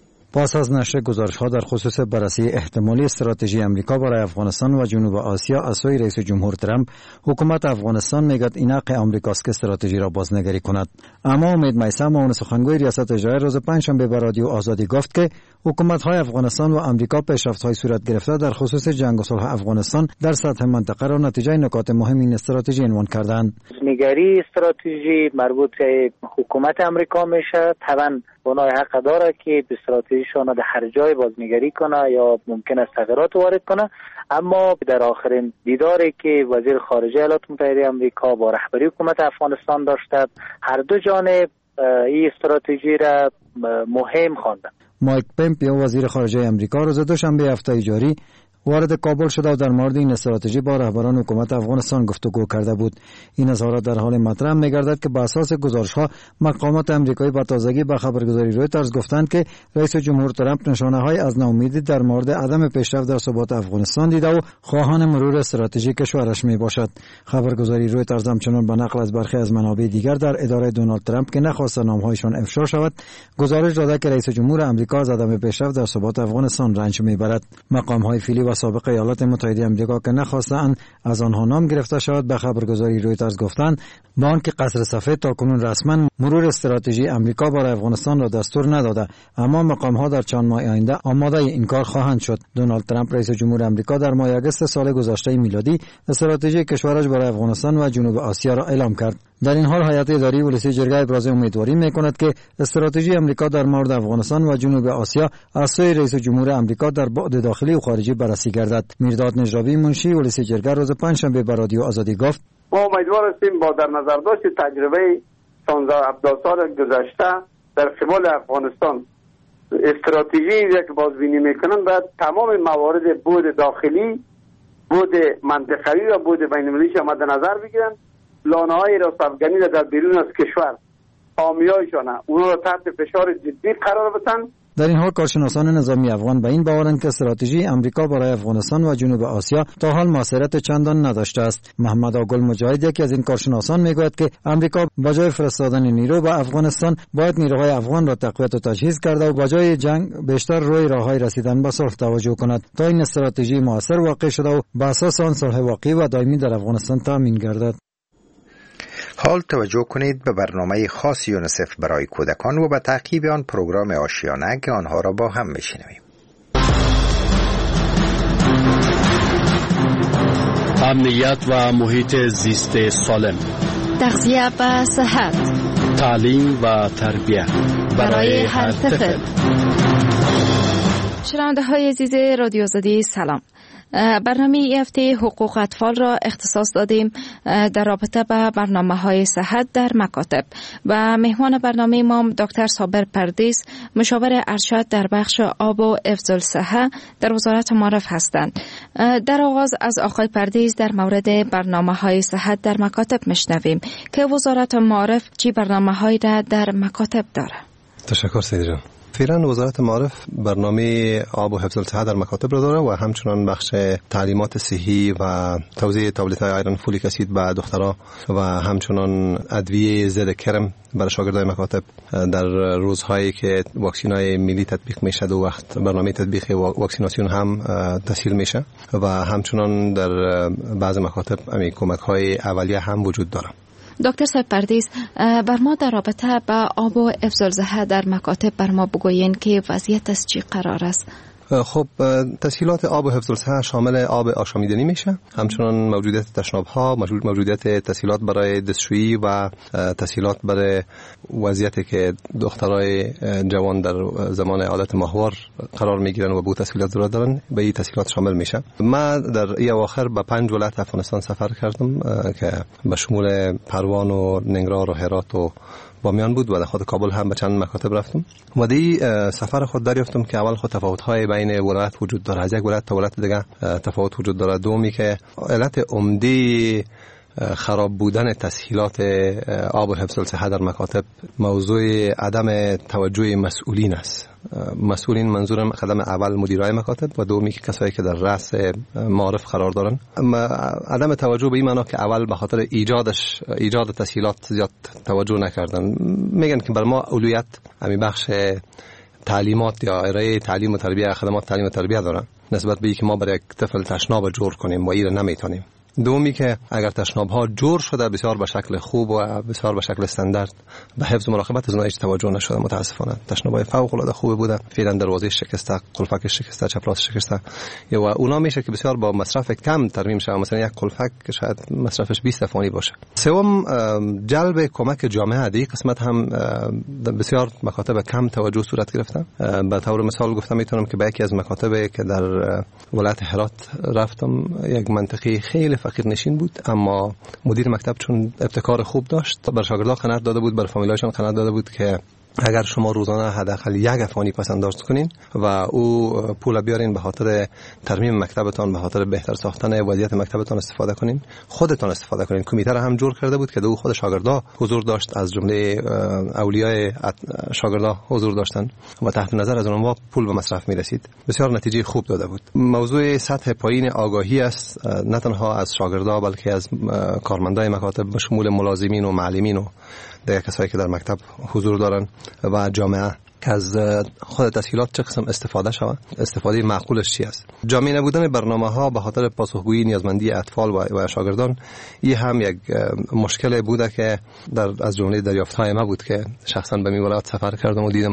پس از نشر گزارش‌ها در خصوص بررسی احتمالی استراتژی امریکا برای افغانستان و جنوب آسیا از سوی رئیس جمهور ترامپ، حکومت افغانستان میگوید این حق آمریکاست که استراتژی را بازنگری کند. اما امید میثم، معاون سخنگوی ریاست اجرایی، روز پنجشنبه به رادیو آزادی گفت که حکومت‌های افغانستان و امریکا پیشرفت‌های صورت گرفته در خصوص جنگ و صلح افغانستان در سطح منطقه را نتیجه نکات مهم این استراتژی عنوان کردند. نگری استراتژی مربوط به حکومت امریکا میشه. طبعا اونها حق داره که به استراتژیشون در هر جای بازنگری کنه یا ممکن است تغییرات وارد کنه، اما در آخرین دیداری که وزیر خارجه ایالات متحده آمریکا با رهبری حکومت افغانستان داشته، هر دو جانب این استراتژی را مهم خواندند. مایک پمپیو، وزیر خارجه آمریکا، روز دوشنبه هفته جاری وارد کابل شده و در مورد این استراتژی با رهبران حکومت افغانستان گفتگو کرده بود. این اظهارات در حال مطرح می‌گردد که بر اساس گزارش‌ها مقامات آمریکایی با تازگی به خبرگزاری رویترز گفتند که رئیس جمهور ترامپ نشانه‌های از ناامیدی در مورد عدم پیشرفت در ثبات افغانستان دیده و خواهان مرور استراتژی کشورش میباشد. خبرگزاری رویترز همچنان به نقل از برخی از منابع دیگر در اداره دونالد ترامپ که نخواست نام‌هایشان افشا شود، گزارش داده که رئیس جمهور آمریکا از عدم پیشرفت در ثبات افغانستان رنج میبرد. مقام‌های فعلی و سابق ایالات متحده آمریکا که نخواستند از آنها نام گرفته شود به خبرگزاری رویترز گفتند با آنکه قصر سفید تاکنون رسما مرور استراتژی آمریکا برای افغانستان را دستور نداده، اما مقام‌ها در چند ماه آینده آماده این کار خواهند شد. دونالد ترامپ رئیس جمهور آمریکا در ماه آگوست سال گذشته میلادی استراتژی کشورش برای افغانستان و جنوب آسیا را اعلام کرد. در این حال هیئت اداری ولسی جرگه ابراز امیدواری می‌کند که استراتژی آمریکا در مورد افغانستان و جنوب آسیا از سوی رئیس جمهور آمریکا در بعد داخلی و خارجی بررسی بررسی گردد. میرداد نجرابی منشی ولسی جرگه روز پنجشنبه به رادیو آزادی گفت ما امیدوار هستیم با در نظر داشت تجربه 16-17 سال گذشته در شمال افغانستان استراتژی که بازبینی میکنن باید تمام موارد بود داخلی، بود منطقوی و بود بین‌المللی مد نظر بگیرن. لانه‌های راست افغانی در بیرون از کشور حامیایشان اونا را تحت فشار جدی قرار بدن. در این حال کارشناسان نظامی افغان به این باورند که استراتژی امریکا برای افغانستان و جنوب آسیا تا حال موثریت چندان نداشته است. محمد آگل مجاهد یکی از این کارشناسان میگوید که امریکا با جای فرستادن نیرو به افغانستان باید نیروهای افغان را تقویت و تجهیز کرده و با جای جنگ بیشتر روی راههای رسیدن به صلح توجه کند تا این استراتژی موثر واقع شده و بر اساس آن صلح واقعی و دائمی در افغانستان تامین گردد. حال توجه کنید به برنامه خاص یونیسف برای کودکان و به تعقیب آن پروگرام آشیانه که آنها را با هم میشنویم. امنیت و محیط زیست سالم، تغذیه و صحت، تعلیم و تربیت برای هر طفل. شنونده های عزیز رادیو آزادی سلام. برنامه این هفته حقوق اطفال را اختصاص دادیم در رابطه با برنامه‌های صحت در مکاتب و مهمان برنامه ما دکتر صابر پردیس، مشاور ارشد در بخش آب و حفظ الصحه در وزارت معارف هستند. در آغاز از آقای پردیس در مورد برنامه‌های صحت در مکاتب میشنویم که وزارت معارف چی برنامه‌هایی را در مکاتب داره. تشکر سیدی جان. فعلا وزارت معارف برنامه آب و حفظ الصحه در مکاتب را داره و همچنان بخش تعلیمات صحی و توزیع تابلت‌های آیرن فولیک اسید به دخترها و همچنان ادویه ضد کرم برای شاگردای مکاتب در روزهایی که واکسینای ملی تطبیق میشه و وقت برنامه تطبیق واکسیناسیون هم تسهیل میشه و همچنان در بعض مکاتب کمک‌های اولیه هم وجود داره. دکتر صاحب پردیس، بر ما در رابطه با آب و حفظ الصحه در مکاتب بر ما بگوین که وضعیت از چی قرار است؟ خب تسهیلات آب و حفظ الصحه شامل آب آشامیدنی میشه، همچنان موجودیت تشناب‌ها، موجودیت تسهیلات برای دستشویی و تسهیلات برای وضعیتی که دخترای جوان در زمان عادت ماهوار قرار میگیرن و به تسهیلات ضرورت دارن، به این تسهیلات شامل میشه. من در این اواخر به 5 ولایت افغانستان سفر کردم که به شمول پروان و ننگرهار و هرات و بامیان بود و در خود کابل هم به چند مکاتب رفتم و دی سفر خود دریافتم که اول خود تفاوت‌های بین ولایت وجود داره، از یک ولایت تا ولایت دیگه تفاوت وجود داره. دومی که علت عمده خراب بودن تسهیلات آب و حفظ الصحه در مکاتب موضوع عدم توجه مسئولین است. مسئولین منظورم قدم اول مدیرای مکاتب و دومی که کسایی که در رأس معارف قرار دارن. عدم توجه به این معنا که اول به خاطر ایجاد تسهیلات زیاد توجه نکردن. میگن که بر ما اولویت همین بخش تعلیمات یا ارائه تعلیم و تربیت، خدمات تعلیم و تربیت دارن نسبت به اینکه ما برای یک طفل تشناب جور کنیم و این نمیتونیم. دومی که اگر تشناب‌ها جور شده بسیار به شکل خوب و بسیار به شکل استاندارد به حفظ و مراقبت از اونها هیچ توجه نشده. متاسفانه تشناب‌های فوق‌العاده خوب بوده، فعلا دروازه شکسته، قلفک شکسته، چپراس شکسته و اونا میشه که بسیار با مصرف کم ترمیم شه. مثلا یک قلفک شاید مصرفش 20 افغانی باشه. سوم جلب کمک جامعه. دی قسمت هم بسیار مکاتب کم توجه صورت گرفته. به طور مثال گفتم میتونم که به یکی از مکاتب که در ولایت هرات رفتم، یک منطقه خیلی فقیر نشین بود، اما مدیر مکتب چون ابتکار خوب داشت بر شاگردان قناعت داده بود، بر فامیلایشان قناعت داده بود که اگر شما روزانه حداقل 1 افغانی پس انداز کنین و او پول بیارین به خاطر ترمیم مکتبتان، به خاطر بهتر ساختن وضعیت مکتبتان استفاده کنین، خودتان استفاده کنین. کمیته را هم جور کرده بود که دو خود شاگردا حضور داشت، از جمله اولیای شاگردا حضور داشتن و تحت نظر از اونها پول به مصرف می رسید. بسیار نتیجه خوب داده بود. موضوع سطح پایین آگاهی است، نه تنها از شاگردا بلکه از کارمندای مکاتب به شمول ملازمین و معلمین و دیگر کسایی که در مکتب حضور دارن و جامعه که از خود تسهیلات چه قسم استفاده شود، استفاده معقولش چی است. جامع نبودن برنامه‌ها به خاطر پاسخگویی نیازمندی اطفال و شاگردان این هم یک مشکل بوده که از جمله دریافت‌های ما بود که شخصا به می ولایت سفر کردم و دیدم که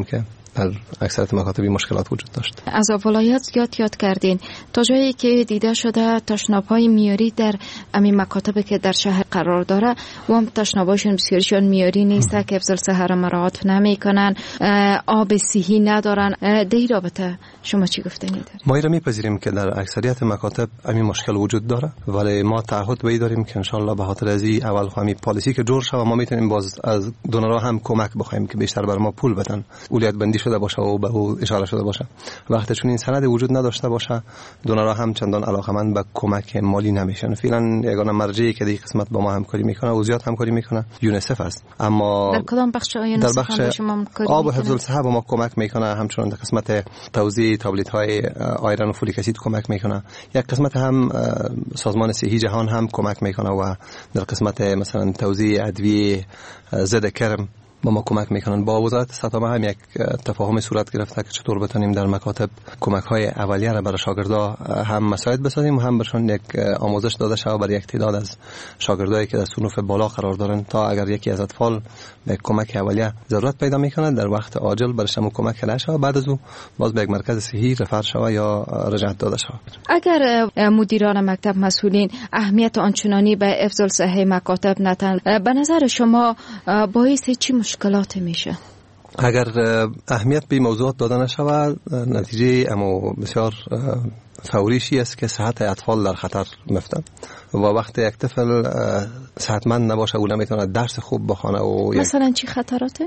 در اکثریت مکاتب مشکلات وجود داشت. از ولایت یاد کردین تا جایی که دیده شده تشناب‌های میاری در همین مکاتب که در شهر قرار داره و هم تشناب‌هاشون بسیارشون میاری نیست که افضل صحه مراعات نمیکنن، آب صحی ندارن. در رابطه شما چی گفتنید؟ ما را میپذیریم که در اکثریت مکاتب همین مشکل وجود داره، ولی ما تعهد به داریم که ان شاء الله به خاطر از این اول همین پالیسی که جور شود ما میتونیم باز از دونرها هم کمک بخوایم که بیشتر بر ما پول بدن، اولیت بندی شده باشه و به او اشاره شده باشه. وقتی چون این سند وجود نداشته باشه دونرها هم چندان علاقمند به کمک مالی نمیشن. فعلا یگانه مرجعی که در قسمت با ما همکاری میکنه و زیاد همکاری میکنه یونیسف است. اما در کدام بخش یونیسف هم شما آب و حفظ الصحه با ما کمک میکنه، همچنین در قسمت توزیع تابلت های آیرن و فولیک اسید کمک میکنه. یک قسمت هم سازمان صحی جهان هم کمک میکنه و در قسمت مثلا توزیع ادویه ضد کرم با ما کمک میکنن. با وزارت سطح هم یک تفاهم صورت گرفته که چطور بتونیم در مکاتب کمک های اولیه را برای شاگردا هم مساعد بسازیم و هم برشون یک آموزش داده شود برای یک تعداد از شاگردایی که در صنوف بالا قرار دارن تا اگر یکی از اطفال به کمک اولیه ضرورت پیدا میکنه در وقت عاجل برش هم کمک کرده شود، بعد از او باز به یک مرکز صحی رفر شود یا رجعت داده شود. اگر مدیران مکتب مسئولین اهمیت آنچنانی به حفظ الصحه مکاتب ندن، به نظر شما باعث چی مشکلات میشه؟ اگر اهمیت به موضوعات داده نشود نتیجه اما بسیار فوریشی است که صحت اطفال در خطر میفته و وقتی یک طفل صحتمند نباشه او نمیتونه درس خوب بخونه و مثلا چی خطراته؟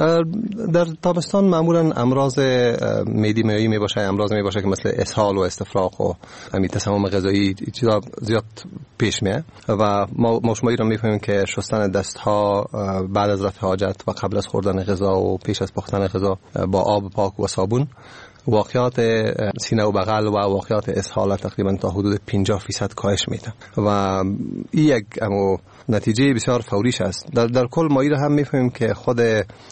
در تابستان معمولا امراض معدی میایی میباشه، امراض میباشه که مثل اسهال و استفراغ و همین تسمم غذایی چیزا زیاد پیش میاد و ما شما را میفهمیم که شستن دست ها بعد از رفع حاجت و قبل از خوردن غذا و پیش از پختن غذا با آب پاک و صابون واقعات سینه و بغل و واقعات اسهال تقریبا تا حدود 50% کاهش میده و این یک نتیجه بسیار فوریش است. در کل ما را هم میفهمیم که خود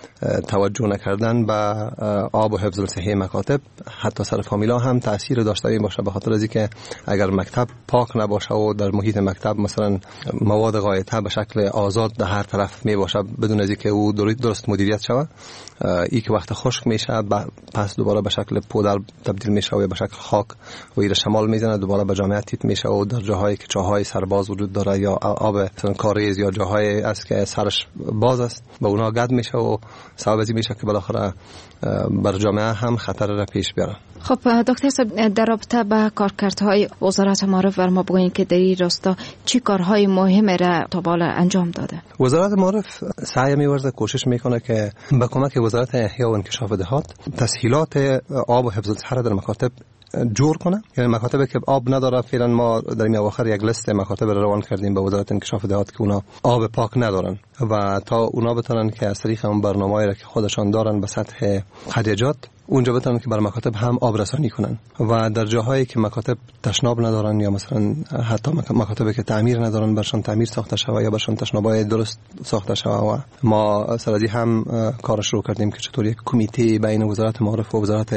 توجه نکردن به آب و حفظ الصحه مکاتب حتی سر فامیلا هم تاثیر داشته باشه، به خاطر از اینکه اگر مکتب پاک نباشه و در محیط مکتب مثلا مواد غایطه به شکل آزاد در هر طرف می باشه بدون از اینکه او درست مدیریت شود، این که وقت خشک میشه پس دوباره به شکل پودر تبدیل میشه و به شکل خاک و این شمال میزنه دوباره به جامعه تیت میشه و در جاهایی که چاهای سرباز وجود داره یا آب کاریز یا جاهایی است که سرش باز است به اونا گد میشه و سبب از این میشه که بالاخره بر جامعه هم خطر را پیش بیاره. خب دکتر صاحب در رابطه با کارکردهای وزارت معارف ما بگوین که در این راستا چی کارهای مهم را تا بالا انجام داده؟ وزارت معارف سعی می‌ورزه کوشش میکنه که با کمک وزارت احیا و انکشاف دهات تسهیلات آب و حفظ الصحه در مکاتب جور کنه. یعنی مکاتبی که آب نداره فعلا ما در این اواخر یک لیست مکاتب رو روان کردیم به وزارت انکشاف دهات که اونا آب پاک ندارن و تا اونا بتونن که از طریق اون برنامه‌ای که خودشان دارن به سطح قریجات اونجا بتونن که بر مکاتب هم آب رسانی کنن و در جاهایی که مکاتب تشناب ندارن یا مثلا حتی مکاتبی که تعمیر ندارن برشان تعمیر ساخته شود یا برشان تشنابای درست ساخته شود و ما سرازی هم کار شروع کردیم که چطور یک کمیته بین وزارت معارف و وزارت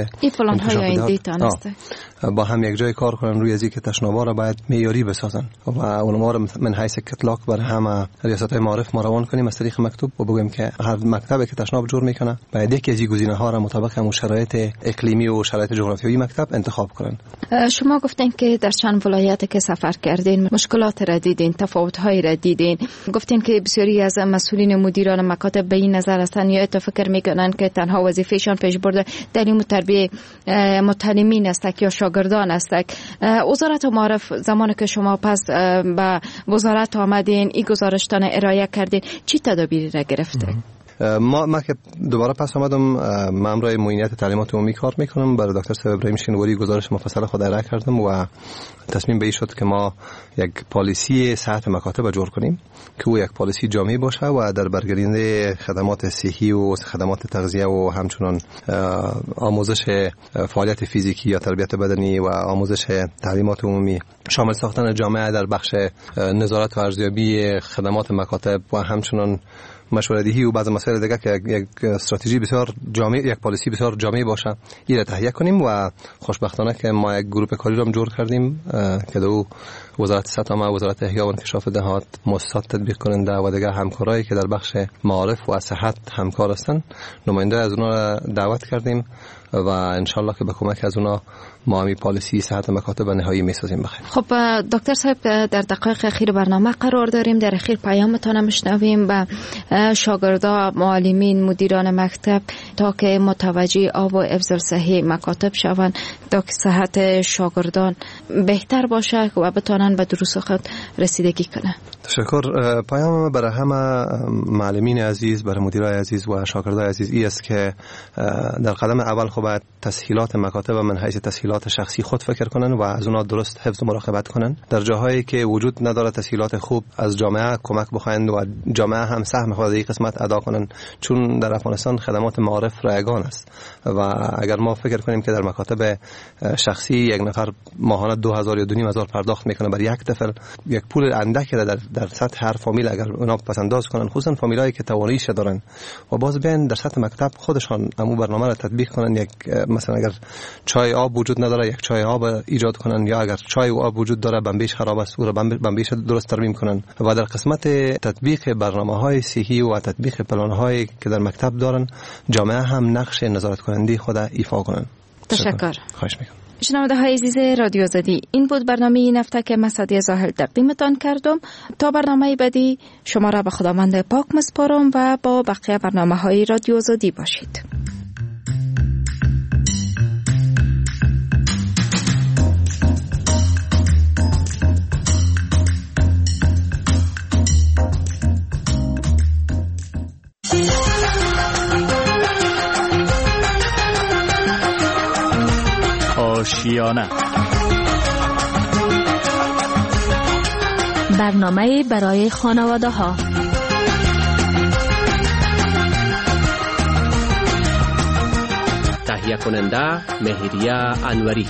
انکشاف با هم یک جای کار کنن روی ازی که تشنابا را باید معیاری بسازن و اونها را من حیث کتلاک بر همه ریاست‌های معارف ما روان کنیم از طریق مکتوب و بگیم که هر مکتبی که تشناب جور میکنه باید یکی از این گزینه‌ها را مطابق همون شرایط اقلیمی و شرایط جغرافیایی مکتب انتخاب کنن. شما گفتین که در چند ولایت که سفر کردین مشکلات را دیدین، تفاوت‌های را دیدین، گفتین که بسیاری از مسئولین مدیران مکاتب به این نظر هستند یا فکر میکنن که تنها وظیفه‌شان پیشبرد تعلیم و تربیت متعلمین است یا شاگردان است. وزارت معارف زمانی که شما پس به وزارت آمدین این گزارشتان ارائه کردین چی تدابیری را گرفته؟ ما که دوباره پس آمدم مامورای معینیت تعلیمات عمومی کار میکنم برای دکتر صاحب ابراهیم شینواری گزارش مفصل خود ارائه کردم و تصمیم به این شد که ما یک پالیسی صحت مکاتب جور کنیم که او یک پالیسی جامع باشه و در برگرینده خدمات صحی و خدمات تغذیه و همچنان آموزش فعالیت فیزیکی یا تربیت بدنی و آموزش تعلیمات عمومی شامل ساختن جامعه در بخش نظارت و ارزیابی خدمات مکاتب و همچنان مشوره‌دهی و بعض مسائل دیگه که یک استراتژی بسیار جامع، یک پالیسی بسیار جامع باشه، این را تهیه کنیم. و خوشبختانه که ما یک گروه کاری را جور کردیم که دو وزارت سطح وزارت احیا و انکشاف دهات، مؤسسات تطبیق کننده و دیگه همکارایی که در بخش معارف و صحت همکار هستند، نماینده از اونها را دعوت کردیم و انشالله که به کمک از اونها ما همی پالیسی صحت مکاتب نهایی میسازیم. بخیر. خب دکتر صاحب، در دقایق اخیر برنامه قرار داریم. در اخیر پیامتان میشنویم و شاگردا، معلمین، مدیران مکتب تا که متوجه آب و حفظ صحی مکاتب شوند تا که صحت شاگردان بهتر باشه و بتونن به دروس خود رسیدگی کنه. تشکر. پیام برای همه معلمین عزیز، برای مدیرای عزیز و شاگردای عزیز این است که در قدم اول خب باید تسهیلات مکاتب و من حیث تسهیلات شخصی خود فکر کنن و از اونها درست حفظ و مراقبت کنن. در جاهایی که وجود نداره تسهیلات خوب، از جامعه کمک بخواهند و جامعه هم سهم خود در قسمت ادا کنن، چون در افغانستان خدمات معارف رایگان است و اگر ما فکر کنیم که در مکاتب شخصی یک نفر ماهانه 2000 یا 2500 پرداخت میکنه برای یک طفل، یک پول اندکی در سطح هر فامیل اگر اونا پسنداز کنن، خصوصا فامیلایی که تواناییش دارن و باز بیان در سطح مکتب خودشان همون برنامه را تطبیق کنن، یک مثلا اگر چای آب وجود نداره یک چای آب ایجاد کنن، یا اگر چای و آب وجود داره بمبیش خراب است او را بمبیش درست ترمیم کنن و در قسمت تطبیق برنامه‌های صحی و تطبیق پلان‌هایی که در مکتب دارن جامعه هم نقش نظارت کننده خود ایفا کنن. تشکر. خواهش میکنم. شنونده های عزیز رادیو آزادی، این بود برنامه این هفته که مسعدی زاهل تقدیمتان کردم. تا برنامه بعدی شما را به خداوند پاک مسپارم و با بقیه برنامه های رادیو آزادی باشید. آشیانه، برنامه برای خانواده ها. تهیه کننده مهریه انوری.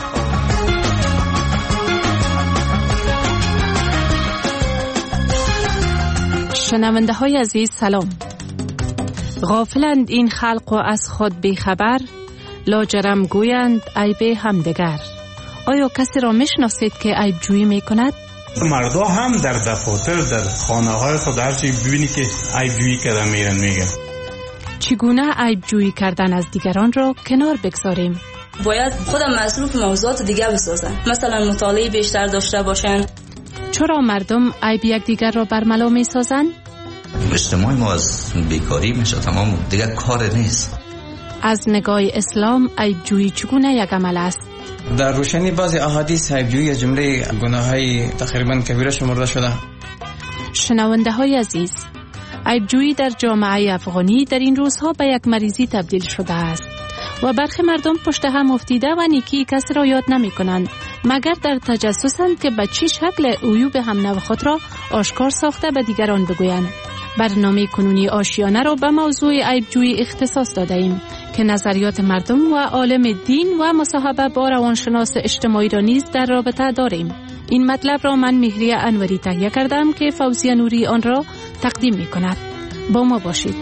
شنونده های عزیز سلام. غافلند این خلق و از خود بیخبر، لاجرم گویند عیب همدیگر. آیا کسی را میشناسید که عیب جویی میکند؟ مردا هم در دفاتر، در خانه های خود هرچی ببینی که عیب جویی کردن میگن. چگونه عیب جویی کردن از دیگران را کنار بگذاریم؟ باید خودم مصروف موضوعات دیگه بسازن، مثلا مطالعه بیشتر داشته باشن. چرا مردم عیب یکدیگر را برملا میسازند؟ اجتماع ما از بیکاری میشه تمام، دیگه کار نیست. از نگاه اسلام عیب جویی چگونه یک عمل است؟ در روشنی بعضی احادیث عیب جویی از جمله گناه‌های تقریبا کبیره شمرده شده. شنونده های عزیز، عیب جویی در جامعه افغانی در این روزها به یک مریضی تبدیل شده است و برخی مردم پشت هم افتیده و نیکی کسی را یاد نمی کنند مگر در تجسسند که به چه شکل عیوب هم نو خود را آشکار ساخته به دیگران بگویند. برنامه کنونی آشیانه را به موضوع عیب جویی اختصاص داده ایم که نظریات مردم و عالم دین و مصاحبه با روانشناس اجتماعی را نیز در رابطه داریم. این مطلب را من مهریه انوری تهیه کردم که فوزیه نوری آن را تقدیم می کند. با ما باشید.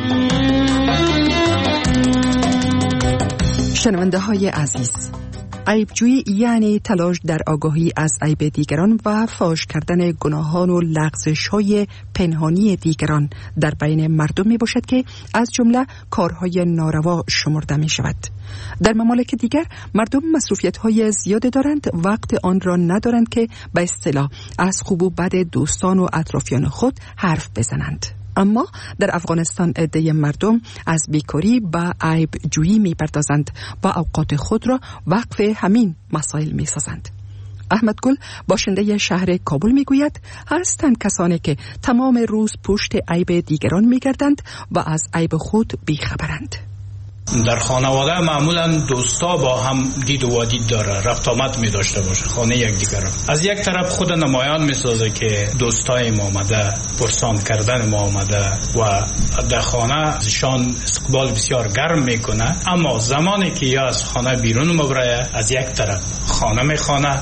شنونده های عزیز، عیبجویی یعنی تلاش در آگاهی از عیب دیگران و فاش کردن گناهان و لغزش‌های پنهانی دیگران در بین مردم می باشد که از جمله کارهای ناروا شمرده می شود. در ممالک دیگر مردم مصروفیت‌های زیاده دارند، وقت آن را ندارند که به اصطلاح از خوب و بد دوستان و اطرافیان خود حرف بزنند. اما در افغانستان عده مردم از بیکاری به عیب جویی می پردازند و اوقات خود را وقف همین مسائل می سازند. احمد گل باشنده شهر کابل می گوید هستند کسانی که تمام روز پشت عیب دیگران می گردند و از عیب خود بیخبرند. در خانواده معمولا دوستا با هم دید و وادید داره، رفت آمد می داشته باشه خانه یکدیگر را. از یک طرف خود نمایان می سازه که دوستای ما آمده، پرسان کردن ما آمده و در خانه شان استقبال بسیار گرم میکنه، اما زمانی که یا از خانه بیرون مبرایه از یک طرف خانه میخوانه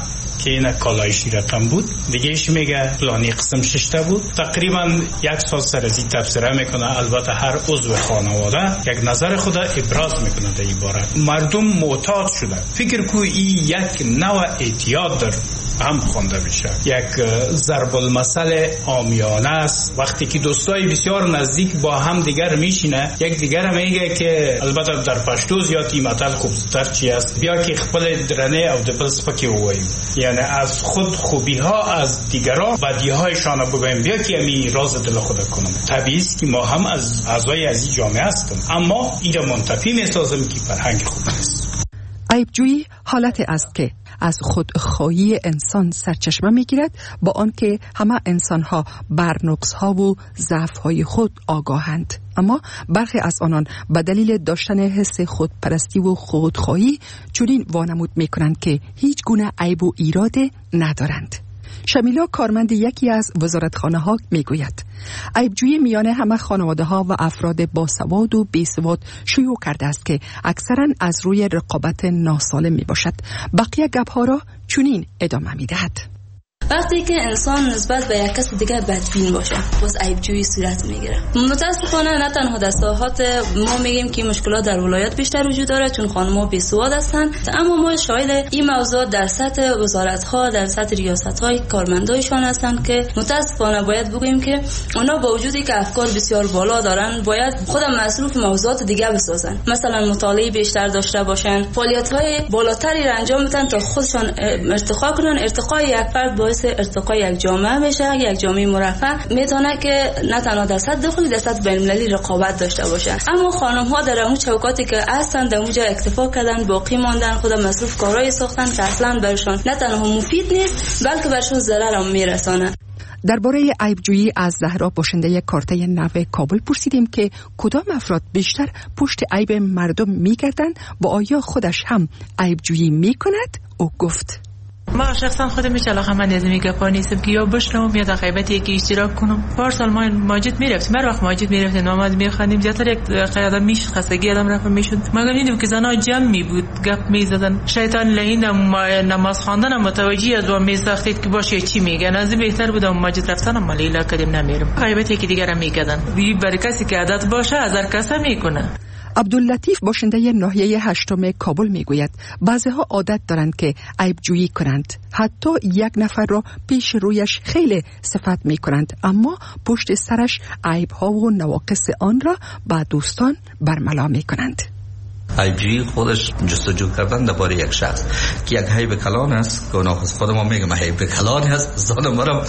که این کالای شیرتم بود، دیگهش میگه فلانی قسم ششته بود. تقریبا 1 سال سر از این تفسیره میکنه. البته هر عضو خانواده یک نظر خود ابراز میکنه در این باره. مردم معتاد شدن. فکر کو این یک نوع اعتیاد در هم خوانده بشه، یک ضرب المثل عامیانه است. وقتی که دوستای بسیار نزدیک با هم دیگر میشینه، یک دیگر میگه که البته در پشتو زیادی مثل خوبتر چی است، بیا که خپل درنه او د بل سپکی وایو، یعنی از خود خوبی ها از دیگران بدی هایشان بگویم، بیا که می راز دل خود کنم. طبیعی است که ما هم از اعضای از این جامعه هستیم، اما اینجا منتفی میسازم که فرهنگ خوب است. عیبجویی حالت است که از خودخواهی انسان سرچشمه میگیرد، با آنکه همه انسانها بر نقصها و ضعفهای خود آگاهند، اما برخی از آنان به دلیل داشتن حس خودپرستی و خودخواهی چنین وانمود میکنند که هیچ گونه عیب و ایراد ندارند. شمیلا کارمند یکی از وزارتخانه ها میگوید عیبجویی میان همه خانواده ها و افراد باسواد و بیسواد شیوع کرده است که اکثرا از روی رقابت ناسالم می باشد. بقیه گپ ها را چنین ادامه می دهد. وقتی که انسان نسبت به یک کس دیگه بدبین باشه، باز عیبجویی صورت میگیره. متاسفانه نه تنها در ساحات ما میگیم که مشکلات در ولایت بیشتر وجود داره چون خانم‌ها بیسواد هستند، اما ما شاهد این موضوع در سطح وزارت‌ها، در سطح ریاست‌های کارمندایشان هستند که متاسفانه باید بگوییم که اونا با وجودی که افکار بسیار بالا دارن، باید خودم مصروف موضوعات دیگه بسازن. مثلا مطالعه بیشتر داشته باشن، فعالیت‌های بالاتری را انجام بدن تا خودشان ارتقا کنن. ارتقای یک فرد باعث ارتقای یک جامعه بشه. یک جامعه مرفه میتونه که نه تنها در سطح داخلی، در سطح بین‌المللی رقابت داشته باشه. اما خانم‌ها در اون چوکاتی که هستن در اونجا اکتفا کردن، باقی ماندن، خود مصروف کارهای ساختن که اصلا برشان نه تنها مفید نیست بلکه برشون ضرر هم میرسانه. درباره عیبجویی از زهرا باشنده کارته نو کابل پرسیدیم که کدام افراد بیشتر پشت عیب مردم میگردند و آیا خودش هم عیبجویی میکند؟ او گفت ما شخصا خودم هیچ علاقه من از میگپا نیستم که یا بشنوم یا در غیبت یکی اشتراک کنم. پارسال ما ماجد میرفتیم، هر وقت ماجد میرفتیم نماز میخوندیم، زیادتر یک قیادم میشد، خستگی آدم رفت میشد. مگر دیدم که زنا جمع می بود گپ میزدن، شیطان لعین نماز خواندن متوجی از و میساختید که باشه چی میگن. از بهتر بودم ماجد رفتنم ولی الا کدیم نمیرم، غیبت یکی دیگر میگدن. بی برکتی که عادت باشه از هر کس میکنه. عبداللطیف باشنده ناحیه 8 کابل میگوید بعضی‌ها عادت دارند که عیبجویی کنند، حتی یک نفر را پیش رویش خیلی صفت میکنند، اما پشت سرش عیب‌ها و نواقص آن را با دوستان برملا میکنند. عیبجویی خودش جستجو کردن درباره یک شخص که یک عیب کلان است که ناخوش خود ما میگم عیب کلان است، زان مرا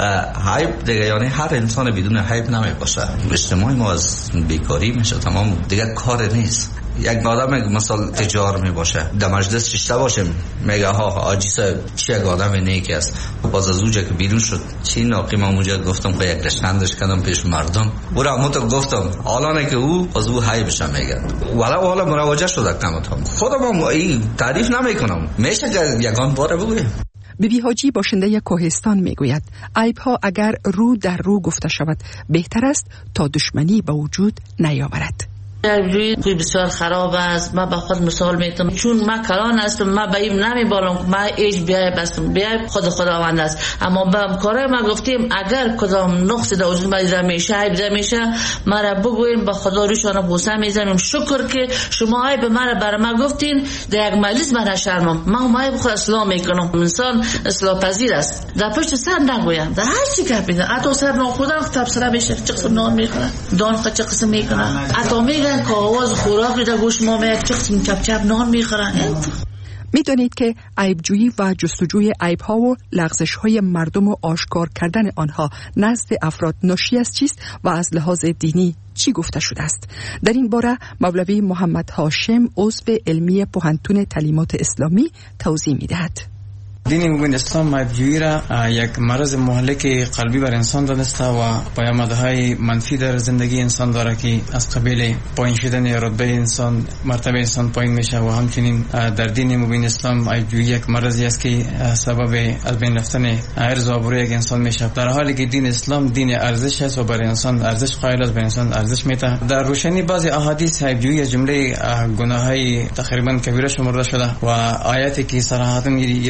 عیب دیگه، یعنی هر انسان بدون عیب نمی باشه. اجتماع ما از بیکاری میشه تمام، دیگه کار نیست. یک آدم مثلا تجار می باشه، در مجلس ششته باشیم میگه ها آجی صاحب چی یک آدم نیک است. باز از اوجه که بیرون شد چی ناقیم اونجا گفتم که یک رشندش کردم پیش مردم، او را همونطور گفتم حالا که او از او حیبش میگه ولی حالا مراجعه شده کمتام خودم این تعریف نمی کنم، میشه که یکان باره بگویم. بیبی حاجی باشنده کوهستان میگوید عیب‌ها اگر رو در رو گفته شود بهتر است تا دشمنی به وجود نیاورد. عیبجویی بسیار خراب است. من به خود مثال میتونم، چون من کلان هستم، من به این نمیبالم که من ایش بیایب هستم، بیایب خود خداوند است. اما به همکارای ما گفتیم اگر کدام نقص در وجود من میشه، عیب میشه، مرا بگوین، به خدا روشان بوسه میزنیم، شکر که شما عیب مرا برای من گفتین، در یک مجلس من نشرمم، من عیب خود اصلاح میکنم. انسان اصلاح پذیر است، در پشت سر نگویم، در هر چی گپ میزنم، حتی سر ناخودم تبصره میشه، چه قسم نان میخورن، دان خود چه قسم میکنن، حتی میگن که آواز خوراک در گوش ما میاد چه قسم چپ چپ نان میخورن. میدانید که عیبجویی و جستجوی عیب‌ها و لغزش‌های مردم و آشکار کردن آنها نزد افراد ناشی از چیست و از لحاظ دینی چی گفته شده است؟ در این باره مولوی محمد هاشم عضو علمی پوهنتون تعلیمات اسلامی توضیح میدهد. دین مبین اسلام عیبجویی را یک مرض مهلک قلبی بر انسان دانسته و پیامدهای منفی در زندگی انسان داره که از قبیل پایین شدن رتبه انسان، مرتبه انسان پایین میشه و همچنین در دین مبین اسلام عیبجویی یک مرضی است که سبب از بین رفتن عرض و آبروی یک انسان میشه، در حالی که دین اسلام دین ارزش است و بر انسان ارزش قائل است، بر انسان ارزش میده. در روشنی بعضی احادیث عیبجویی از جمله گناههای تقریبا کبیره شمرده شده و آیاتی که صراحتا ایره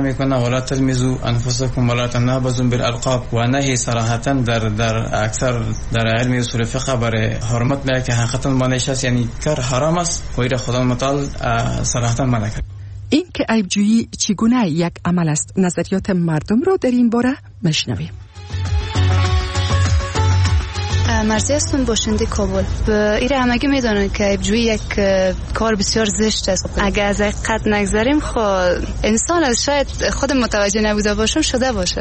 میکنه ولا تلمزوا انفسکم ولا تنابزوا بالالقاب و نهی صراحتا در اکثر در علم اصول فقه برای حرمت میگه که حقیقتا مانعش است، یعنی کار حرام است و این خدا متعال صراحتا منع کرد. این که عیبجویی چگونه یک عمل است، نظریات مردم را در این باره میشنویم. مرزی هستم، باشنده کابل. ایره همگی میدونن که عیبجویی یک کار بسیار زشت است. اگه از حقیقت نگذاریم خب انسان از شاید خود متوجه نبوده باشم شده باشه.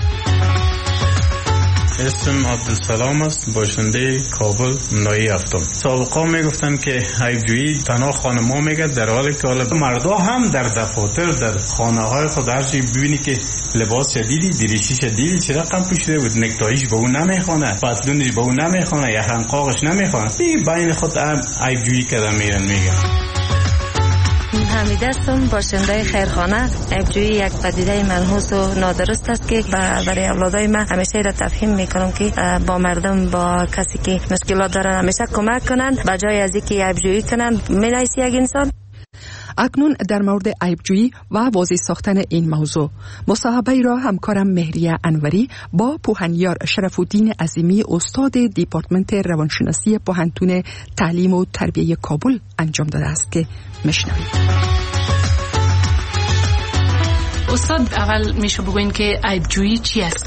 اسم عبدالسلام است، باشنده کابل نایی هفتم. سابقا میگفتن که عیبجویی تنها خانم‌ها میگه، در حالی که حالا مردا هم در دفاتر در خانه های خود هرچی ببینی که لباس شدیدی، دریشی شدیدی چه رقم پوشیده بود، نکتایش به اون نمیخونه، پتلونش به اون نمیخونه، یا حنقاقش نمیخونه، بین خود عیبجویی کردن میرن. میگن حمیده هستم، باشنده خیرخانه. عیبجویی یک پدیده منحوس و نادرست است که برای اولادای من همیشه را تفهیم میکنم که با مردم، با کسی که مشکلات دارن همیشه کمک کنن به جای از اینکه عیبجویی کنن. مینایسی یک انسان. اکنون در مورد عیبجویی و واضح ساختن این موضوع مصاحبه را همکارم مهریه انوری با پوهنیار شرف الدین عظیمی، استاد دیپارتمنت روانشناسی پوهنتون تعلیم و تربیه کابل انجام داده است که میشنوید. استاد، اول میشه بگوین که عیبجویی چی است؟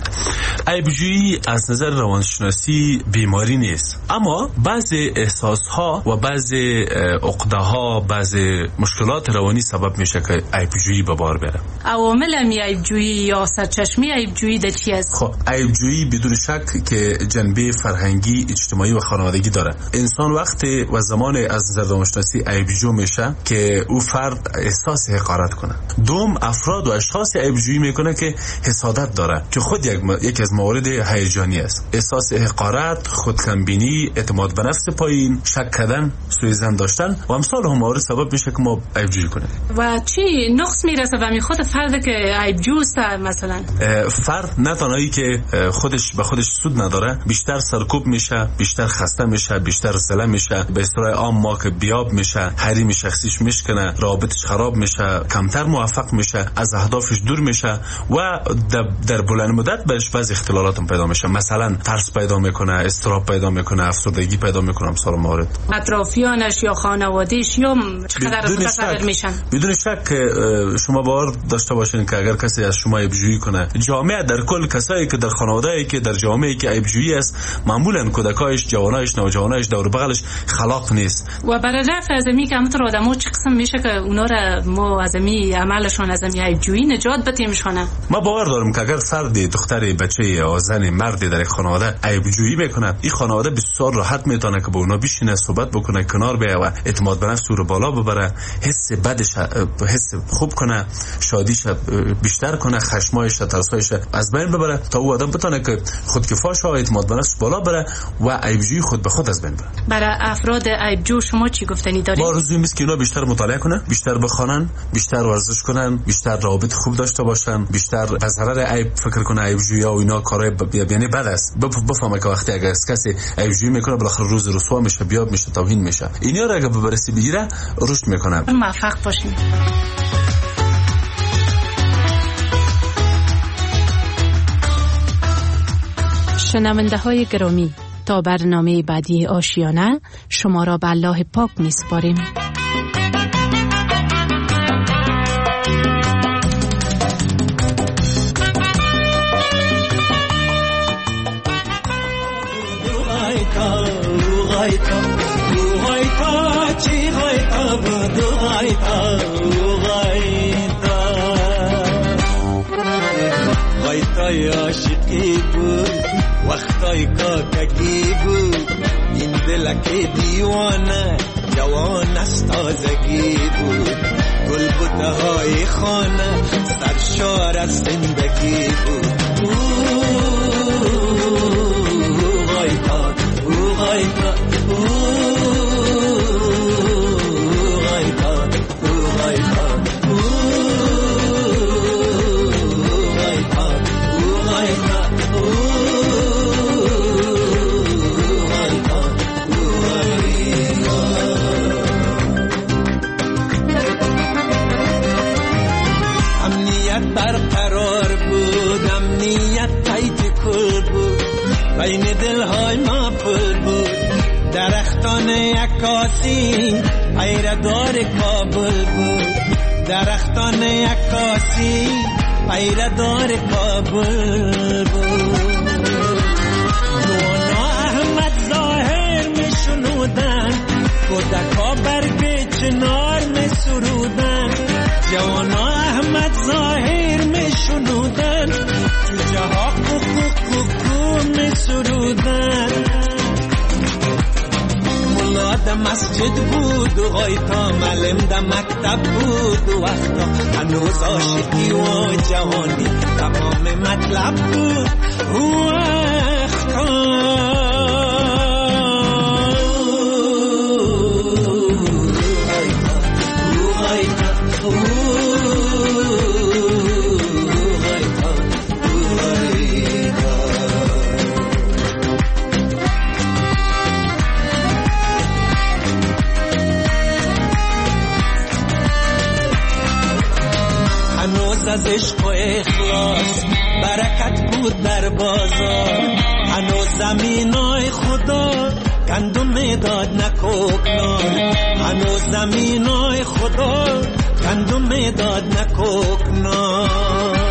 عیبجویی از نظر روانشناسی بیماری نیست، اما بعضی احساسها و بعضی عقده‌ها، بعضی مشکلات روانی سبب میشه که عیبجویی به بار بره. عوامل عیبجویی یا سرچشمه عیبجویی ده چی است؟ خب عیبجویی بدون شک که جنبه فرهنگی، اجتماعی و خانوادگی داره. انسان وقتی و زمان از نظر روانشناسی عیبجو میشه که او فرد احساس حقارت کنه. دوم، افراد و اشخاص عیبجویی میکنه که حسادت داره که خود یکی از موارد هیجانی است. احساس حقارت، خودکمبینی، اعتماد به نفس پایین، شک کردن، سوء ظن داشتن و امثال هم موارد سبب میشه که ما عیبجویی کنیم. و چی نقص میرسه به خود فرد که عیبجوست؟ مثلا فرد نه تنهایی که خودش به خودش سود نداره، بیشتر سرکوب میشه، بیشتر خسته میشه، بیشتر زله میشه، به اصطلاح عام ما که بیاب میشه، حریم شخصیش میشکنه، رابطش خراب میشه، کمتر موفق میشه، از اهدافش دور میشه و در بلند مدت بهش بعضی اختلالات هم پیدا میشه. مثلا ترس پیدا میکنه، اضطراب پیدا میکنه، افسردگی پیدا میکنه، مثلا موارد. اطرافیانش یا خانواده‌اش یا چقدر متضرر میشن؟ بدون شک شما باور داشته باشین که اگر کسی از شما عیبجویی کنه، جامعه در کل کسایی که در خانواده‌ای که در جامعه‌ای که عیبجویی است، معمولا کودکایش، جوانایش، نوجوانایش دور بغلش خلاق نیست. و برای رفع از می که همونطور آدم‌ها چه قسم میشه که اونا را ما از می عملشون از می عیبجویی نجات بدیمشونه؟ ما باور دارم که اگر فردی، دختری، بچه یا زن، مردی در خانواده عیبجویی میکنه، این خانواده بسیار راحت میتونه که با اونا بشینه، صحبت بکنه، کنار بیایه و اعتماد به نفس رو بالا ببره، حس بدش حس خوب کنه، شادیش بیشتر کنه، خشمایش، ترسایش از بین ببره تا او آدم بتونه که خودکفاش و اعتماد به نفس بالا بره و عیبجویی خود به خود از بین بره. برای افراد عیبجو شما چی گفتنی دارید؟ ما آرزویم است که اینا بیشتر مطالعه کنن، بیشتر بخونن، بیشتر ورزش کنن، بیشتر رابط خوب داشته باشن، بیشتر از ضرر عیب فکر کنه. عیبجویی و اینا کارهای یعنی بد است. بفهمه که وقتی اگر کسی عیبجویی میکنه بالاخره روز رسوا میشه، بیاب میشه، توهین میشه. اینا را اگه بررسی بگیره رشد میکنه. موفق باشین. شنونده های گرامی، تا برنامه بعدی آشیانه شما را به الله پاک میسپاریم. عاشقی بود وقتای کاکگی بود، این دلک دیوانه جوان از تازگی بود، گل بوته های خانه سرشار از زندگی بود. غایتا غایتا بین دلهای ما پر بود درختان عکاسی پیردار کابل بود درختان عکاسی پیردار کابل بود دوانا احمد ظاهر می شنودن کودکا برگ چنار می سرودن جوانا احمد ظاهر می شنودن جوجه ها کوکو کوکو می سرودن ملا در مسجد بود و غایتا معلم در مکتب بود و وقتا هنوز عاشقی و جوانی تمام مطلب بود و وقتا از عشق و اخلاص برکت بود در بازار هنوز زمینای خدا گندم داد نکوکنار هنوز زمینای خدا گندم داد نکوکنار